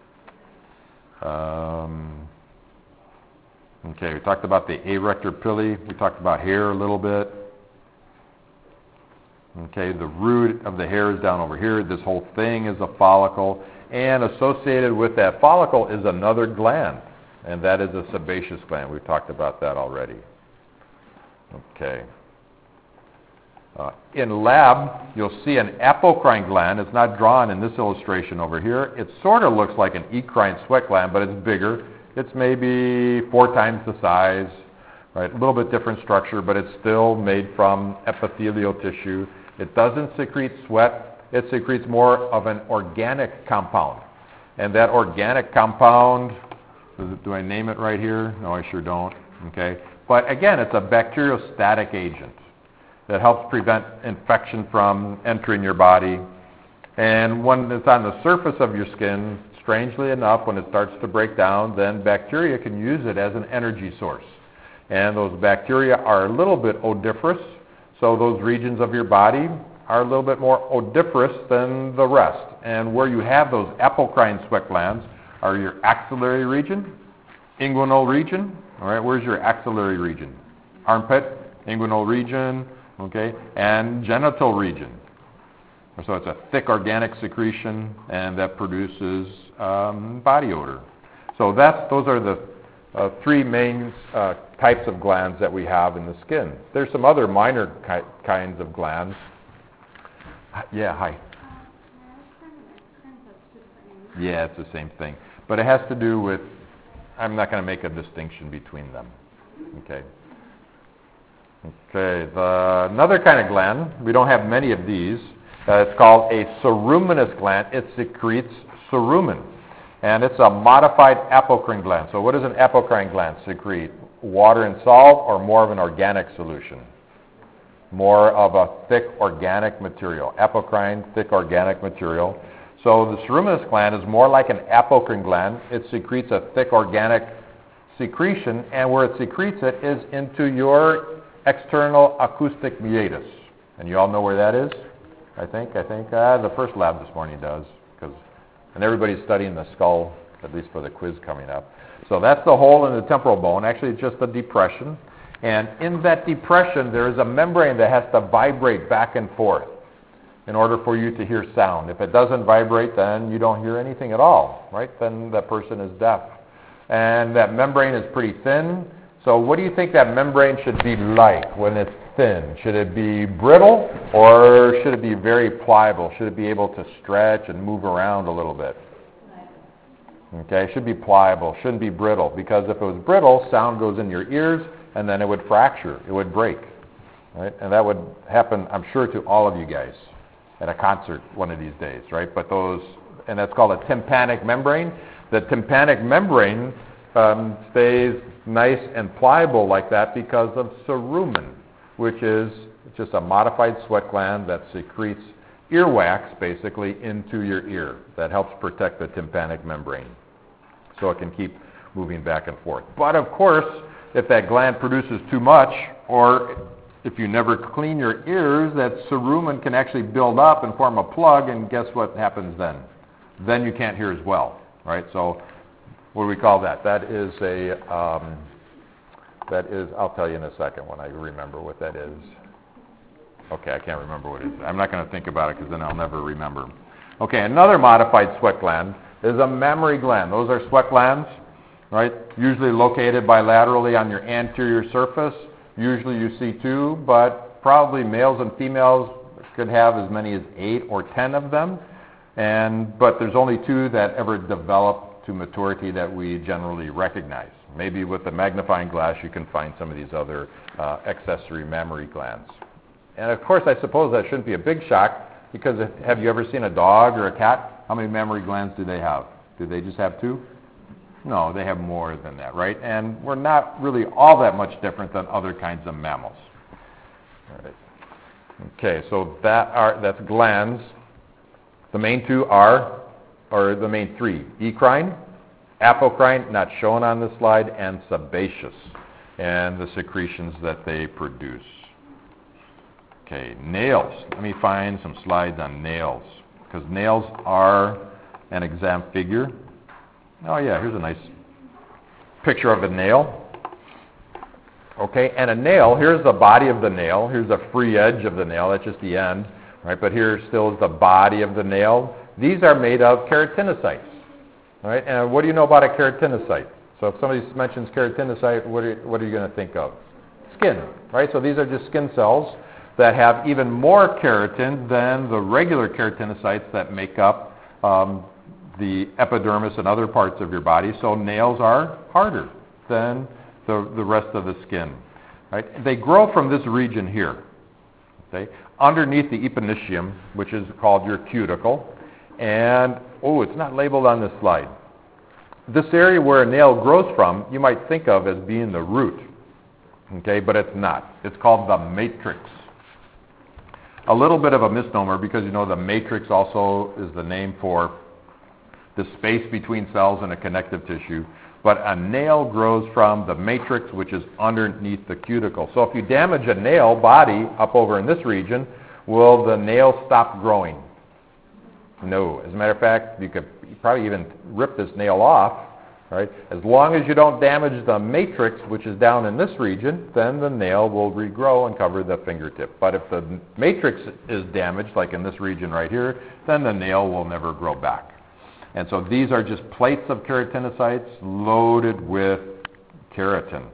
Um, okay, we talked about the erector pili. We talked about hair a little bit. Okay, the root of the hair is down over here. This whole thing is a follicle. And associated with that follicle is another gland, and that is a sebaceous gland. We've talked about that already. Okay. Uh, in lab, you'll see an apocrine gland. It's not drawn in this illustration over here. It sort of looks like an eccrine sweat gland, but it's bigger. It's maybe four times the size, right? A little bit different structure, but it's still made from epithelial tissue. It doesn't secrete sweat. It secretes more of an organic compound. And that organic compound, do I name it right here? No, I sure don't. Okay. But again, it's a bacteriostatic agent that helps prevent infection from entering your body. And when it's on the surface of your skin, strangely enough, when it starts to break down, then bacteria can use it as an energy source. And those bacteria are a little bit odoriferous, so those regions of your body are a little bit more odoriferous than the rest. And where you have those apocrine sweat glands are your axillary region, inguinal region. All right, where's your axillary region? Armpit, inguinal region, okay, and genital region. So it's a thick organic secretion, and that produces um, body odor. So that's those are the uh, three main uh, types of glands that we have in the skin. There's some other minor ki- kinds of glands. Yeah, hi. Yeah, it's the same thing. But it has to do with, I'm not going to make a distinction between them. Okay. Okay, the, another kind of gland, we don't have many of these. Uh, it's called a ceruminous gland. It secretes cerumen. And it's a modified apocrine gland. So what does an apocrine gland secrete? Water and salt, or more of an organic solution? More of a thick organic material. Apocrine, thick organic material. So the ceruminous gland is more like an apocrine gland. It secretes a thick organic secretion, and where it secretes it is into your external acoustic meatus. And you all know where that is? I think. I think uh, the first lab this morning does, because and everybody's studying the skull, at least for the quiz coming up. So that's the hole in the temporal bone. Actually, it's just a depression. And in that depression, there is a membrane that has to vibrate back and forth in order for you to hear sound. If it doesn't vibrate, then you don't hear anything at all, right? Then that person is deaf. And that membrane is pretty thin. So what do you think that membrane should be like when it's thin? Should it be brittle, or should it be very pliable? Should it be able to stretch and move around a little bit? Okay, it should be pliable, shouldn't be brittle, because if it was brittle, sound goes in your ears, and then it would fracture, it would break, right? And that would happen, I'm sure, to all of you guys at a concert one of these days, right? But those, and that's called a tympanic membrane. The tympanic membrane um, stays nice and pliable like that because of cerumen, which is just a modified sweat gland that secretes earwax, basically, into your ear. That helps protect the tympanic membrane, so it can keep moving back and forth. But of course, if that gland produces too much, or if you never clean your ears, that cerumen can actually build up and form a plug, and guess what happens then? Then you can't hear as well, right? So what do we call that? That is a, um, that is, I'll tell you in a second when I remember what that is. Okay, I can't remember what it is. I'm not going to think about it because then I'll never remember. Okay, another modified sweat gland is a mammary gland. Those are sweat glands, right? Usually located bilaterally on your anterior surface. Usually you see two, but probably males and females could have as many as eight or ten of them. And but there's only two that ever develop to maturity that we generally recognize. Maybe with a magnifying glass you can find some of these other uh, accessory mammary glands. And of course, I suppose that shouldn't be a big shock, because if, have you ever seen a dog or a cat? How many mammary glands do they have? Do they just have two? No, they have more than that, right? And we're not really all that much different than other kinds of mammals. All right. Okay, so that are that's glands. The main two are, or the main three, ecrine, apocrine, not shown on this slide, and sebaceous, and the secretions that they produce. Okay, nails. Let me find some slides on nails, because nails are an exam figure. Oh yeah, here's a nice picture of a nail. Okay, and a nail, here's the body of the nail. Here's the free edge of the nail. That's just the end, right? But here still is the body of the nail. These are made of keratinocytes, right? And what do you know about a keratinocyte? So if somebody mentions keratinocyte, what are, what are you going to think of? skin, right? So these are just skin cells that have even more keratin than the regular keratinocytes that make up um, the epidermis and other parts of your body. So nails are harder than the, the rest of the skin, right? They grow from this region here, okay, underneath the epinicium, which is called your cuticle. And, oh, it's not labeled on this slide. This area where a nail grows from, you might think of as being the root, okay, but it's not. It's called the matrix. A little bit of a misnomer because, you know, the matrix also is the name for the space between cells in a connective tissue. But a nail grows from the matrix, which is underneath the cuticle. So if you damage a nail body up over in this region, will the nail stop growing? No. As a matter of fact, you could probably even rip this nail off, right? As long as you don't damage the matrix, which is down in this region, then the nail will regrow and cover the fingertip. But if the matrix is damaged, like in this region right here, then the nail will never grow back. And so these are just plates of keratinocytes loaded with keratin.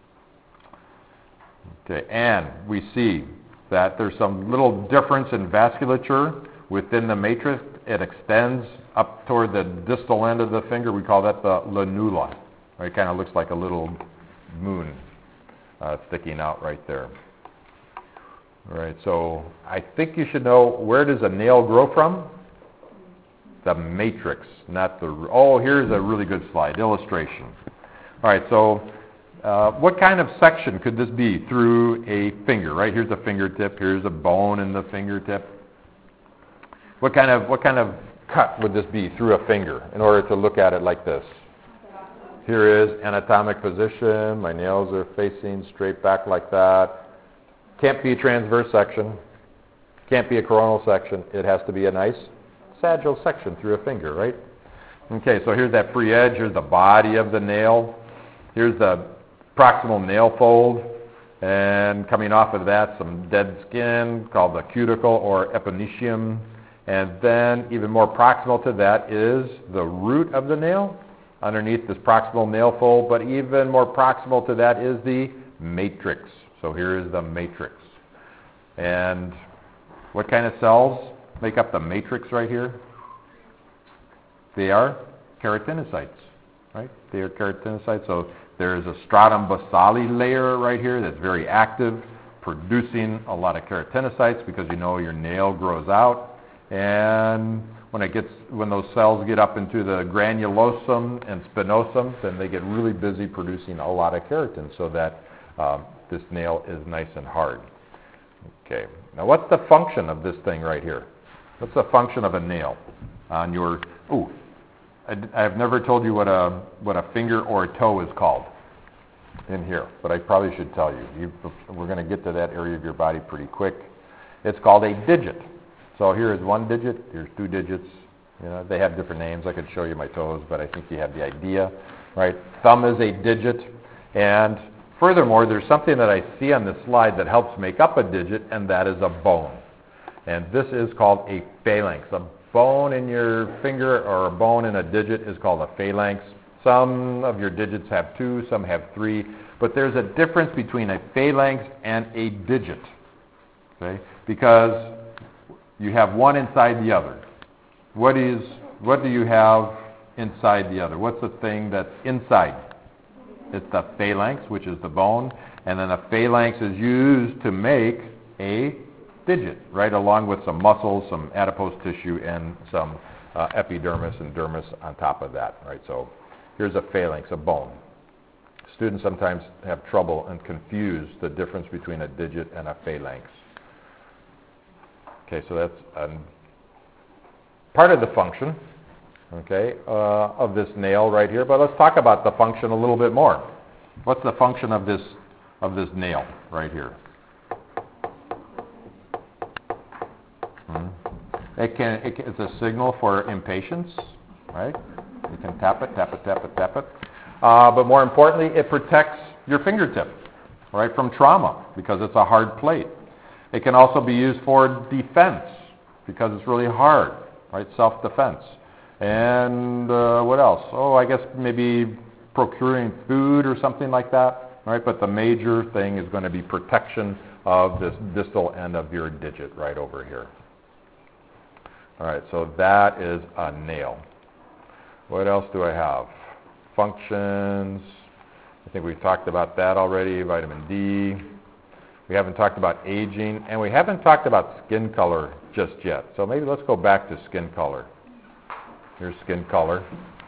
Okay, and we see that there's some little difference in vasculature within the matrix. It extends up toward the distal end of the finger. We call that the lanula. Right? It kind of looks like a little moon uh, sticking out right there. All right, so I think you should know, where does a nail grow from? The matrix, not the... Oh, here's a really good slide, illustration. All right, so uh, what kind of section could this be through a finger, right? Here's a fingertip, here's a bone in the fingertip. What kind of what kind of cut would this be through a finger in order to look at it like this? Here is anatomic position. My nails are facing straight back like that. Can't be a transverse section. Can't be a coronal section. It has to be a nice sagittal section through a finger, right? Okay, so here's that free edge. Here's the body of the nail. Here's the proximal nail fold. And coming off of that, some dead skin called the cuticle or epinicium. And then even more proximal to that is the root of the nail underneath this proximal nail fold. But even more proximal to that is the matrix. So here is the matrix. And what kind of cells make up the matrix right here? They are keratinocytes, right? They are keratinocytes. So there is a stratum basale layer right here that's very active, producing a lot of keratinocytes because you know your nail grows out. And when it gets, when those cells get up into the granulosum and spinosum, then they get really busy producing a lot of keratin so that um, this nail is nice and hard. Okay. Now, what's the function of this thing right here? What's the function of a nail on your? Ooh, I, I've never told you what a what a finger or a toe is called in here, but I probably should tell you. you we're going to get to that area of your body pretty quick. It's called a digit. So here is one digit, here's two digits. You know, they have different names. I could show you my toes, but I think you have the idea, right? Thumb is a digit. And furthermore, there's something that I see on this slide that helps make up a digit, and that is a bone. And this is called a phalanx. A bone in your finger or a bone in a digit is called a phalanx. Some of your digits have two, some have three. But there's a difference between a phalanx and a digit, okay? Because you have one inside the other. What is, what do you have inside the other? What's the thing that's inside? It's the phalanx, which is the bone, and then a phalanx is used to make a digit, right, along with some muscles, some adipose tissue, and some uh, epidermis and dermis on top of that, right? So here's a phalanx, a bone. Students sometimes have trouble and confuse the difference between a digit and a phalanx. Okay, so that's um, part of the function, okay, uh, of this nail right here. But let's talk about the function a little bit more. What's the function of this of this nail right here? Hmm. It can, it can it's a signal for impatience, right? You can tap it, tap it, tap it, tap it. Uh, but more importantly, it protects your fingertip, right, from trauma because it's a hard plate. It can also be used for defense because it's really hard, right? Self-defense. And uh, what else? Oh, I guess maybe procuring food or something like that. All right, but the major thing is going to be protection of this distal end of your digit right over here. All right, so that is a nail. What else do I have? Functions. I think we've talked about that already. Vitamin D. We haven't talked about aging, and we haven't talked about skin color just yet. So maybe let's go back to skin color. Here's skin color.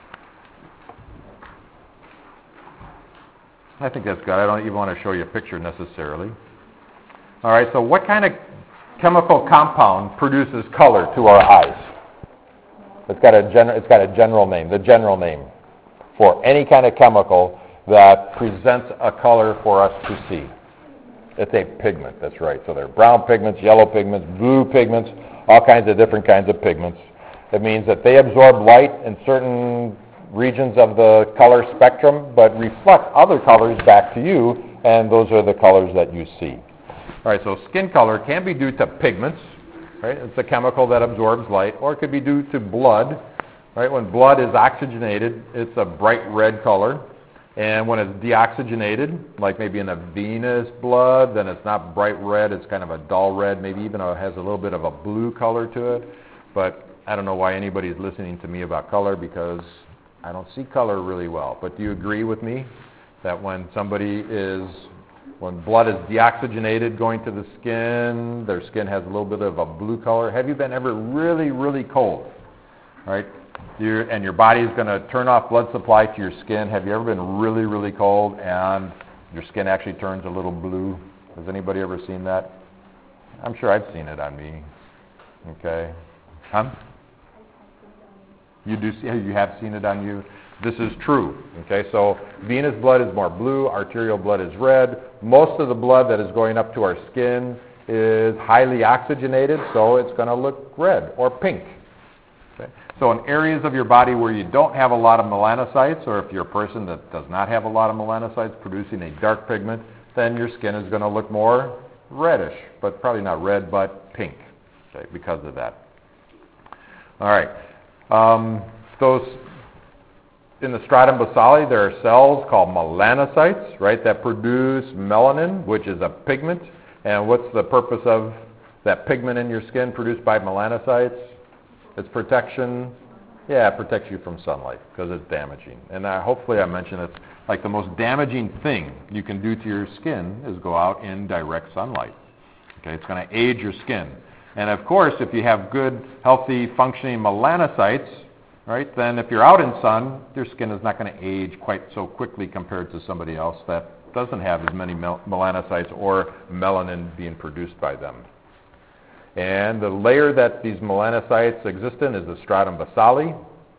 I think that's good. I don't even want to show you a picture necessarily. All right, so what kind of chemical compound produces color to our eyes? It's got a gen- it's got a general name, the general name for any kind of chemical that presents a color for us to see. It's a pigment, that's right. So there are brown pigments, yellow pigments, blue pigments, all kinds of different kinds of pigments. It means that they absorb light in certain regions of the color spectrum, but reflect other colors back to you, and those are the colors that you see. All right, so skin color can be due to pigments, right? It's a chemical that absorbs light, or it could be due to blood, right? When blood is oxygenated, it's a bright red color, and when it's deoxygenated, like maybe in a venous blood, then it's not bright red, it's kind of a dull red, maybe even a, has a little bit of a blue color to it, but I don't know why anybody's listening to me about color, because I don't see color really well. But do you agree with me that when somebody is, when blood is deoxygenated going to the skin, their skin has a little bit of a blue color? Have you been ever really, really cold? All right? You're, and your body is going to turn off blood supply to your skin. Have you ever been really, really cold and your skin actually turns a little blue? Has anybody ever seen that? I'm sure I've seen it on me. Okay. Huh? You do see, you have seen it on you. This is true. Okay, so venous blood is more blue, arterial blood is red. Most of the blood that is going up to our skin is highly oxygenated, so it's going to look red or pink. Okay? So in areas of your body where you don't have a lot of melanocytes, or if you're a person that does not have a lot of melanocytes producing a dark pigment, then your skin is going to look more reddish, but probably not red, but pink, okay, because of that. All right. Um, those in the stratum basale, there are cells called melanocytes, right, that produce melanin, which is a pigment. And what's the purpose of that pigment in your skin produced by melanocytes? It's protection. Yeah, it protects you from sunlight because it's damaging. And I, hopefully I mentioned it's like the most damaging thing you can do to your skin is go out in direct sunlight. Okay, it's going to age your skin. And of course, if you have good, healthy, functioning melanocytes, right, then if you're out in sun, your skin is not going to age quite so quickly compared to somebody else that doesn't have as many mel- melanocytes or melanin being produced by them. And the layer that these melanocytes exist in is the stratum basale.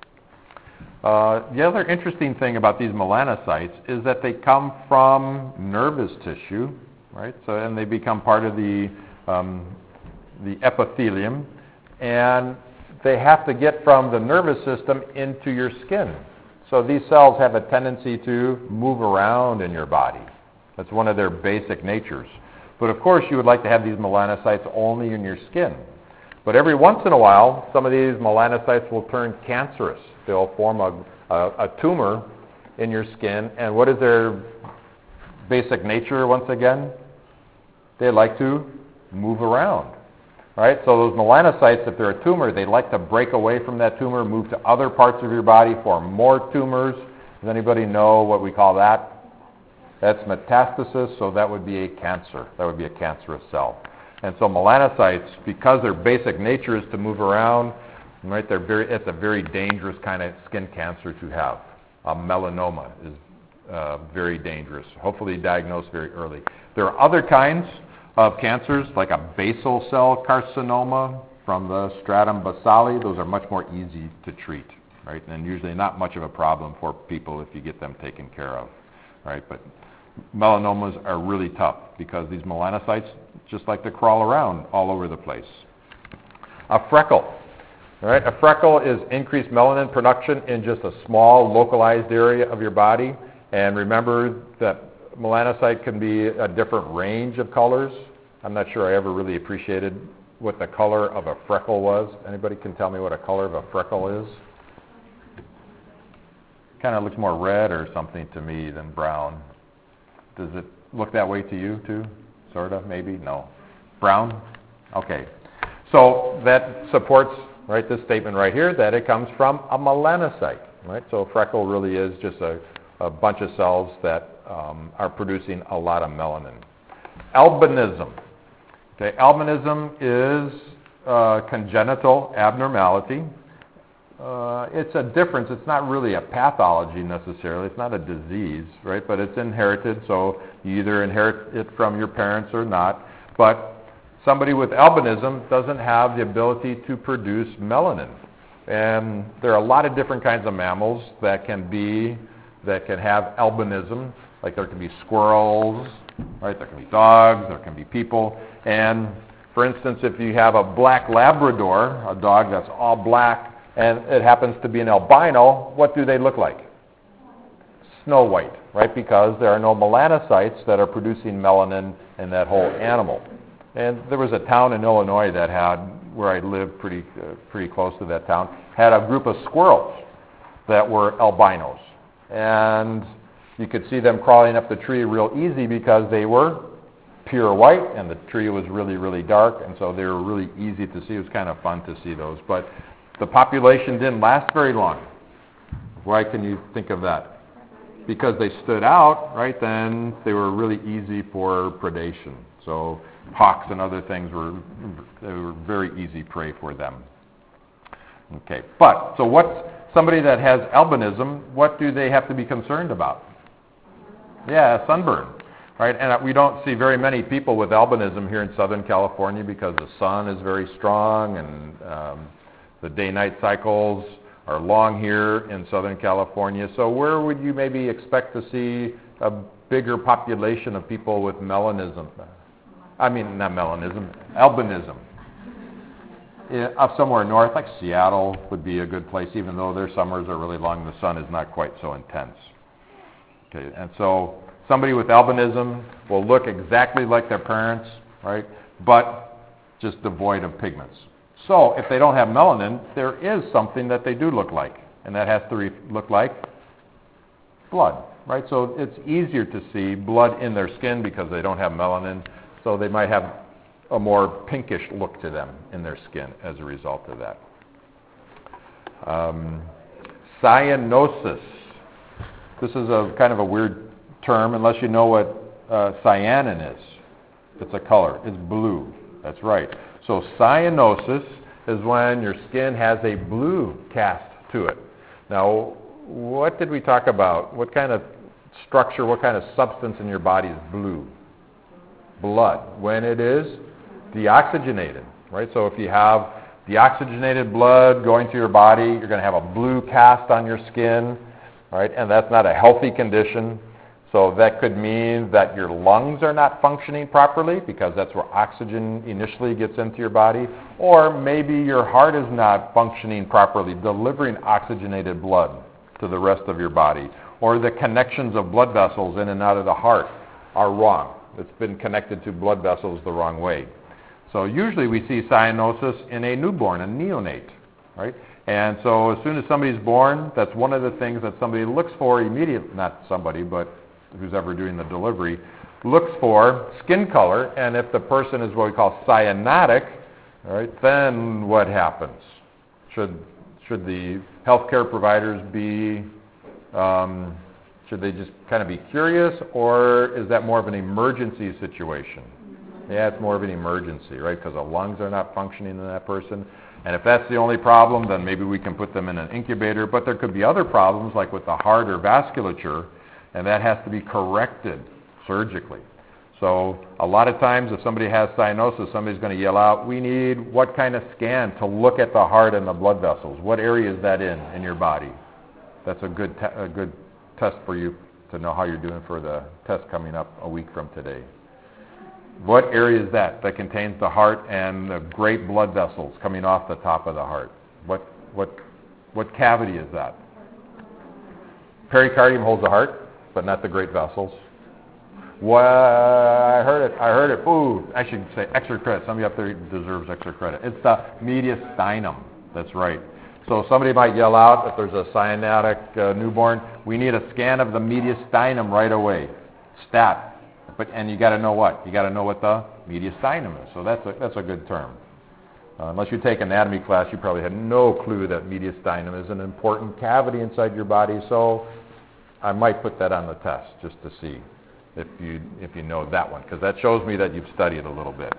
Uh, the other interesting thing about these melanocytes is that they come from nervous tissue, right? So, and they become part of the um, the epithelium, and they have to get from the nervous system into your skin. So these cells have a tendency to move around in your body. That's one of their basic natures. But of course, you would like to have these melanocytes only in your skin. But every once in a while, some of these melanocytes will turn cancerous. They'll form a, a, a tumor in your skin. And what is their basic nature once again? They like to move around. All right, so those melanocytes, if they're a tumor, they like to break away from that tumor, move to other parts of your body, form more tumors. Does anybody know what we call that? That's metastasis, so that would be a cancer. That would be a cancerous cell. And so melanocytes, because their basic nature is to move around, right, they're very, it's a very dangerous kind of skin cancer to have. A melanoma is uh, very dangerous, hopefully diagnosed very early. There are other kinds of cancers, like a basal cell carcinoma from the stratum basale. Those are much more easy to treat, right? And usually not much of a problem for people if you get them taken care of, right? But melanomas are really tough because these melanocytes just like to crawl around all over the place. A freckle, right? A freckle is increased melanin production in just a small localized area of your body. And remember that melanocyte can be a different range of colors. I'm not sure I ever really appreciated what the color of a freckle was. Anybody can tell me what a color of a freckle is? Kind of looks more red or something to me than brown. Does it look that way to you too? Sort of, maybe? No. Brown? Okay. So that supports, right, this statement right here that it comes from a melanocyte, right? So freckle really is just a, a bunch of cells that um, are producing a lot of melanin. Albinism. Okay, albinism is uh, congenital abnormality. Uh, it's a difference. It's not really a pathology necessarily. It's not a disease, right? But it's inherited, so you either inherit it from your parents or not. But somebody with albinism doesn't have the ability to produce melanin. And there are a lot of different kinds of mammals that can be, that can have albinism. Like there can be squirrels, right? There can be dogs, there can be people. And for instance, if you have a black Labrador, a dog that's all black, and it happens to be an albino, what do they look like? Snow white, right? Because there are no melanocytes that are producing melanin in that whole animal. And there was a town in Illinois that had, where I lived pretty, uh, pretty close to that town, had a group of squirrels that were albinos. And you could see them crawling up the tree real easy because they were pure white and the tree was really, really dark, and so they were really easy to see. It was kind of fun to see those. But the population didn't last very long. Why can you think of that? Because they stood out, right? Then they were really easy for predation. So hawks and other things were, they were very easy prey for them. Okay, but so what's somebody that has albinism? What do they have to be concerned about? Yeah, sunburn, right? And we don't see very many people with albinism here in Southern California because the sun is very strong and um, the day-night cycles are long here in Southern California. So where would you maybe expect to see a bigger population of people with melanism? I mean, not melanism, albinism. Yeah, up somewhere north, like Seattle would be a good place, even though their summers are really long. The sun is not quite so intense. Okay, and so somebody with albinism will look exactly like their parents, right, but just devoid of pigments. So if they don't have melanin, there is something that they do look like, and that has to re- look like blood, right? So it's easier to see blood in their skin because they don't have melanin, so they might have a more pinkish look to them in their skin as a result of that. Um, cyanosis. This is a kind of a weird term unless you know what uh, cyanin is. It's a color. It's blue. That's right. So cyanosis is when your skin has a blue cast to it. Now, what did we talk about? What kind of structure, what kind of substance in your body is blue? Blood. When it is deoxygenated, right? So if you have deoxygenated blood going to your body, you're going to have a blue cast on your skin, right? And that's not a healthy condition. So that could mean that your lungs are not functioning properly because that's where oxygen initially gets into your body. Or maybe your heart is not functioning properly, delivering oxygenated blood to the rest of your body. Or the connections of blood vessels in and out of the heart are wrong. It's been connected to blood vessels the wrong way. So usually we see cyanosis in a newborn, a neonate, right? And so as soon as somebody's born, that's one of the things that somebody looks for immediately, not somebody, but who's ever doing the delivery, looks for skin color, and if the person is what we call cyanotic, all right, then what happens? Should should the healthcare providers be, um, should they just kind of be curious, or is that more of an emergency situation? Yeah, it's more of an emergency, right, because the lungs are not functioning in that person. And if that's the only problem, then maybe we can put them in an incubator, but there could be other problems, like with the heart or vasculature, and that has to be corrected surgically. So a lot of times if somebody has cyanosis, somebody's going to yell out, we need what kind of scan to look at the heart and the blood vessels? What area is that in, in your body? That's a good, te- a good test for you to know how you're doing for the test coming up a week from today. What area is that that contains the heart and the great blood vessels coming off the top of the heart? What, what, what cavity is that? Pericardium holds the heart, but not the great vessels. Well, I heard it. I heard it. Ooh, I should say extra credit. Somebody up there deserves extra credit. It's the mediastinum. That's right. So somebody might yell out if there's a cyanotic uh, newborn, we need a scan of the mediastinum right away. stat. But, and you got to know what? You got to know what the mediastinum is. So that's a, that's a good term. Uh, unless you take anatomy class, you probably had no clue that mediastinum is an important cavity inside your body. So I might put that on the test just to see if you if you know that one, because that shows me that you've studied a little bit.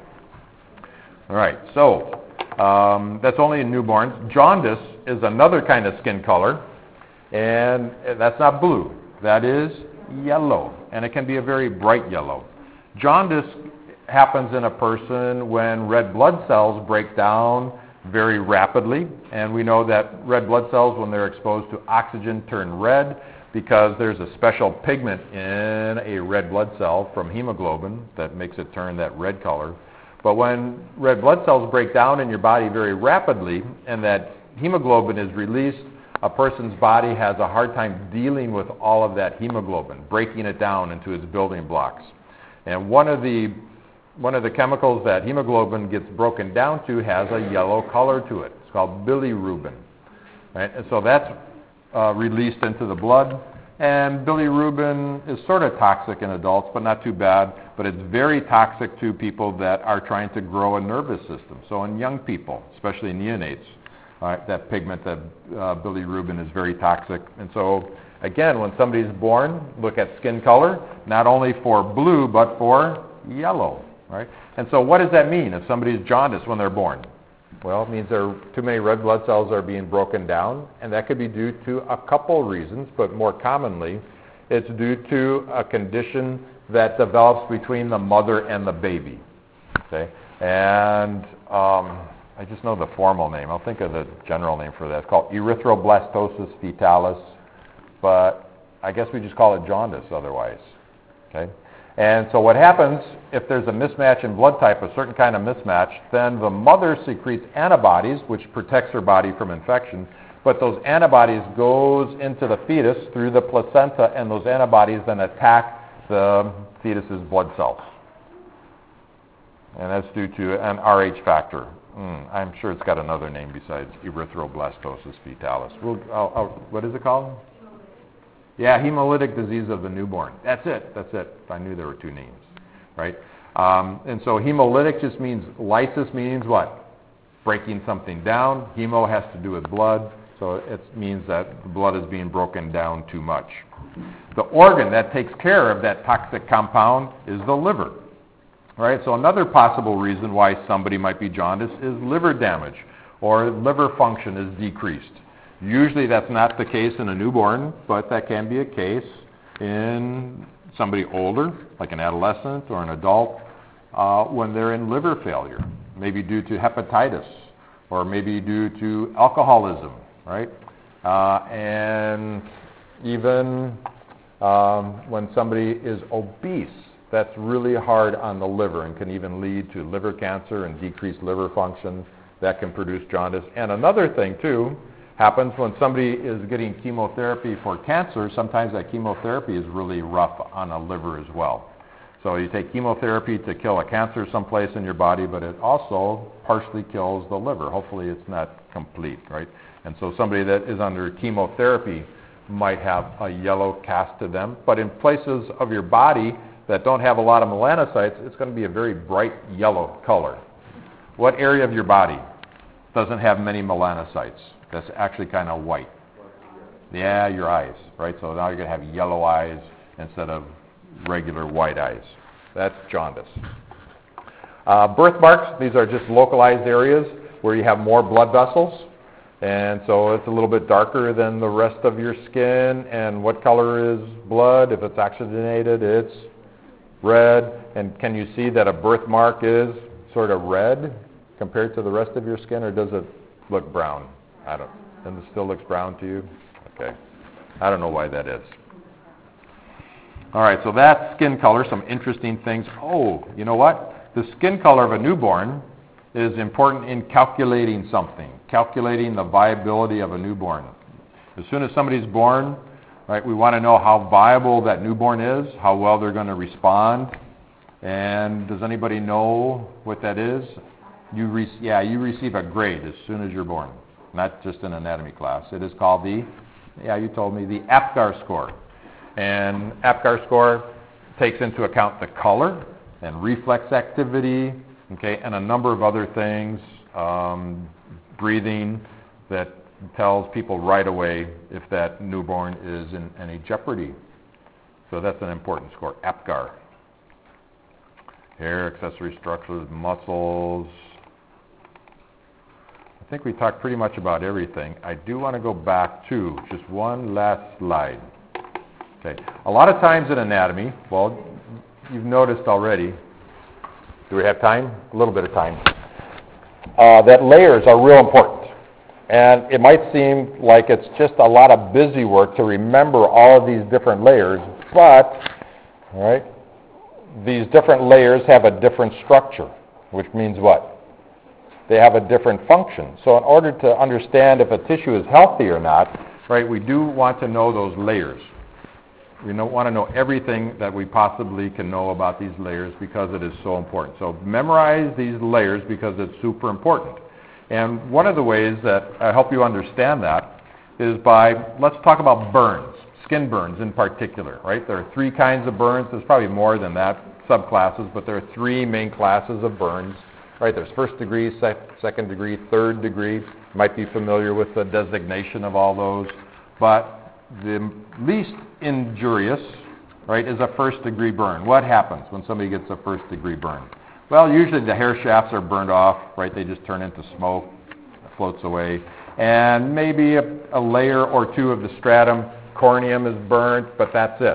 All right, so um, that's only in newborns. Jaundice is another kind of skin color, and that's not blue. That is yellow, and it can be a very bright yellow. Jaundice happens in a person when red blood cells break down very rapidly, and we know that red blood cells, when they're exposed to oxygen, turn red because there's a special pigment in a red blood cell from hemoglobin that makes it turn that red color. But when red blood cells break down in your body very rapidly and that hemoglobin is released, a person's body has a hard time dealing with all of that hemoglobin, breaking it down into its building blocks. And one of the one of the chemicals that hemoglobin gets broken down to has a yellow color to it. It's called bilirubin. Right? And so that's uh, released into the blood. And bilirubin is sort of toxic in adults, but not too bad. But it's very toxic to people that are trying to grow a nervous system. So in young people, especially neonates, uh, that pigment, that uh, bilirubin, is very toxic. And so, again, when somebody's born, look at skin color, not only for blue, but for yellow. Right? And so what does that mean if somebody's jaundiced when they're born? Well, it means there too many red blood cells are being broken down, and that could be due to a couple reasons, but more commonly, it's due to a condition that develops between the mother and the baby. Okay? And um, I just know the formal name. I'll think of the general name for that. It's called erythroblastosis fetalis, but I guess we just call it jaundice otherwise. Okay? And so what happens if there's a mismatch in blood type, a certain kind of mismatch, then the mother secretes antibodies, which protects her body from infection, but those antibodies goes into the fetus through the placenta, and those antibodies then attack the fetus's blood cells. And that's due to an R H factor. Mm, I'm sure it's got another name besides erythroblastosis fetalis. We'll, I'll, I'll, what is it called? Yeah, hemolytic disease of the newborn. That's it. That's it. I knew there were two names, right? Um, and so hemolytic just means, lysis means what? Breaking something down. Hemo has to do with blood, so it means that the blood is being broken down too much. The organ that takes care of that toxic compound is the liver, right? So another possible reason why somebody might be jaundiced is liver damage, or liver function is decreased. Usually that's not the case in a newborn, but that can be a case in somebody older, like an adolescent or an adult, uh, when they're in liver failure, maybe due to hepatitis or maybe due to alcoholism, right? Uh, and even um, when somebody is obese, that's really hard on the liver and can even lead to liver cancer and decreased liver function. That can produce jaundice. And another thing, too, happens when somebody is getting chemotherapy for cancer. Sometimes that chemotherapy is really rough on a liver as well. So you take chemotherapy to kill a cancer someplace in your body, but it also partially kills the liver. Hopefully it's not complete, right? And so somebody that is under chemotherapy might have a yellow cast to them. But in places of your body that don't have a lot of melanocytes, it's going to be a very bright yellow color. What area of your body doesn't have many melanocytes? That's actually kind of white. Yeah, your eyes, right? So now you're going to have yellow eyes instead of regular white eyes. That's jaundice. Uh, birthmarks, these are just localized areas where you have more blood vessels. And so it's a little bit darker than the rest of your skin. And what color is blood? If it's oxygenated, it's red. And can you see that a birthmark is sort of red compared to the rest of your skin, or does it look brown? I don't, and it still looks brown to you? Okay. I don't know why that is. All right, so that's skin color, some interesting things. Oh, you know what? The skin color of a newborn is important in calculating something, calculating the viability of a newborn. As soon as somebody's born, right, we want to know how viable that newborn is, how well they're going to respond. And does anybody know what that is? You re- yeah, you receive a grade as soon as you're born. Not just an anatomy class. It is called the, yeah, you told me, the APGAR score. And APGAR score takes into account the color and reflex activity, okay, and a number of other things, um, breathing, that tells people right away if that newborn is in any jeopardy. So that's an important score. APGAR. Hair, accessory structures, muscles. I think we talked pretty much about everything. I do want to go back to just one last slide. Okay. A lot of times in anatomy, well, you've noticed already, do we have time? A little bit of time. Uh, that layers are real important. And it might seem like it's just a lot of busy work to remember all of these different layers, but, all right, these different layers have a different structure, which means what? They have a different function. So in order to understand if a tissue is healthy or not, right, we do want to know those layers. We don't want to know everything that we possibly can know about these layers because it is so important. So memorize these layers because it's super important. And one of the ways that I help you understand that is by, let's talk about burns, skin burns in particular, right? There are three kinds of burns. There's probably more than that, subclasses, but there are three main classes of burns, right? There's first degree, sec- second degree, third degree. You might be familiar with the designation of all those. But the least injurious, right, is a first degree burn. What happens when somebody gets a first degree burn? Well, usually the hair shafts are burned off, right? They just turn into smoke, floats away. And maybe a, a layer or two of the stratum corneum is burnt, but that's it.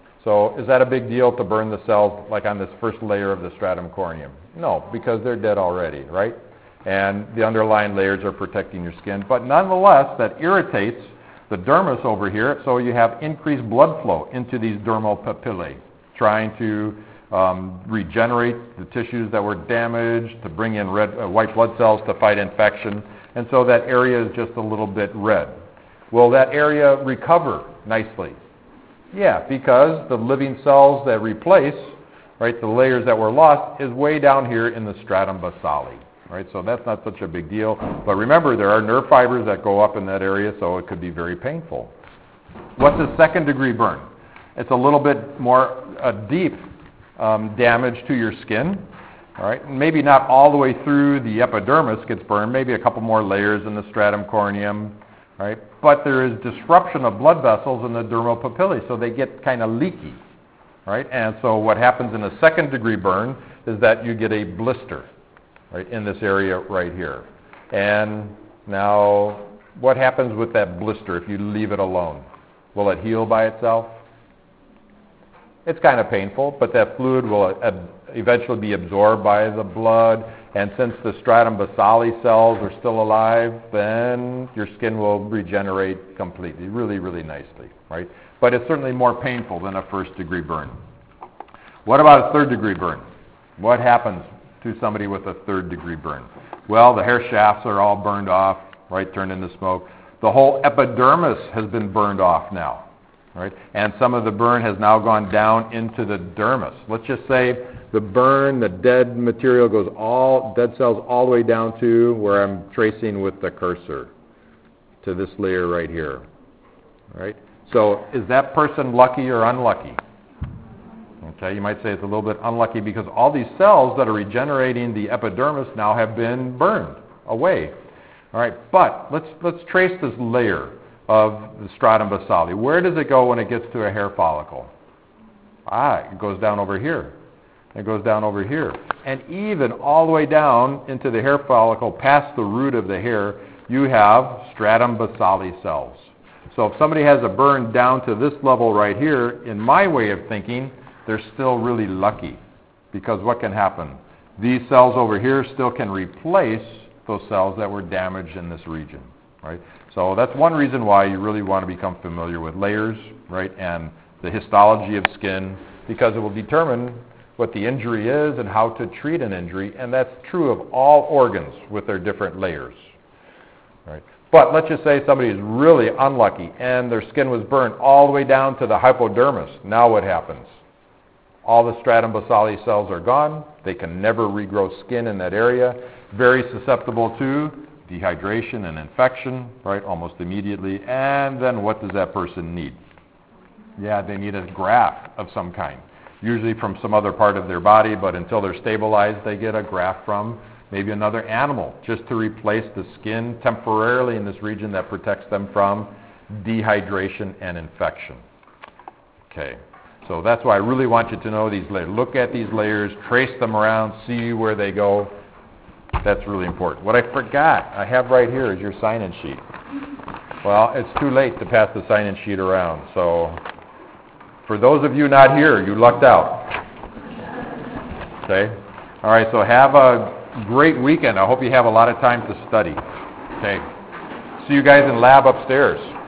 So is that a big deal to burn the cells like on this first layer of the stratum corneum? No, because they're dead already, right? And the underlying layers are protecting your skin. But nonetheless, that irritates the dermis over here, so you have increased blood flow into these dermal papillae, trying to Um, regenerate the tissues that were damaged, to bring in red, uh, white blood cells to fight infection, and so that area is just a little bit red. Will that area recover nicely? Yeah, because the living cells that replace, right, the layers that were lost is way down here in the stratum basale, right? So that's not such a big deal. But remember, there are nerve fibers that go up in that area, so it could be very painful. What's a second degree burn? It's a little bit more uh, deep Um, damage to your skin, all right? Maybe not all the way through the epidermis gets burned, maybe a couple more layers in the stratum corneum, all right? But there is disruption of blood vessels in the dermal papillae, so they get kind of leaky, right? And so what happens in a second degree burn is that you get a blister, right, in this area right here. And now, what happens with that blister if you leave it alone? Will it heal by itself? It's kind of painful, but that fluid will ab- eventually be absorbed by the blood, and since the stratum basale cells are still alive, then your skin will regenerate completely, really, really nicely, right? But it's certainly more painful than a first degree burn. What about a third degree burn? What happens to somebody with a third degree burn? Well, the hair shafts are all burned off, right, turned into smoke. The whole epidermis has been burned off now. Right? And some of the burn has now gone down into the dermis. Let's just say the burn, the dead material goes all, dead cells all the way down to where I'm tracing with the cursor, to this layer right here. Right? So is that person lucky or unlucky? Okay, you might say it's a little bit unlucky because all these cells that are regenerating the epidermis now have been burned away. All right, but let's let's trace this layer of the stratum basale. Where does it go when it gets to a hair follicle? Ah, it goes down over here. It goes down over here. And even all the way down into the hair follicle, past the root of the hair, you have stratum basale cells. So if somebody has a burn down to this level right here, in my way of thinking, they're still really lucky. Because what can happen? These cells over here still can replace those cells that were damaged in this region, right? So that's one reason why you really want to become familiar with layers, right, and the histology of skin, because it will determine what the injury is and how to treat an injury, and that's true of all organs with their different layers, right? But let's just say somebody is really unlucky and their skin was burned all the way down to the hypodermis. Now what happens? All the stratum basale cells are gone. They can never regrow skin in that area. Very susceptible to dehydration and infection, right, almost immediately. And then what does that person need? Yeah, they need a graft of some kind. usually from some other part of their body, but until they're stabilized, they get a graft from maybe another animal, just to replace the skin temporarily in this region that protects them from dehydration and infection. Okay, so that's why I really want you to know these layers. Look at these layers, trace them around, see where they go. That's really important. What I forgot, I have right here is your sign-in sheet. Well, it's too late to pass the sign-in sheet around, so for those of you not here, you lucked out. Okay? All right, so have a great weekend. I hope you have a lot of time to study. Okay? See you guys in lab upstairs.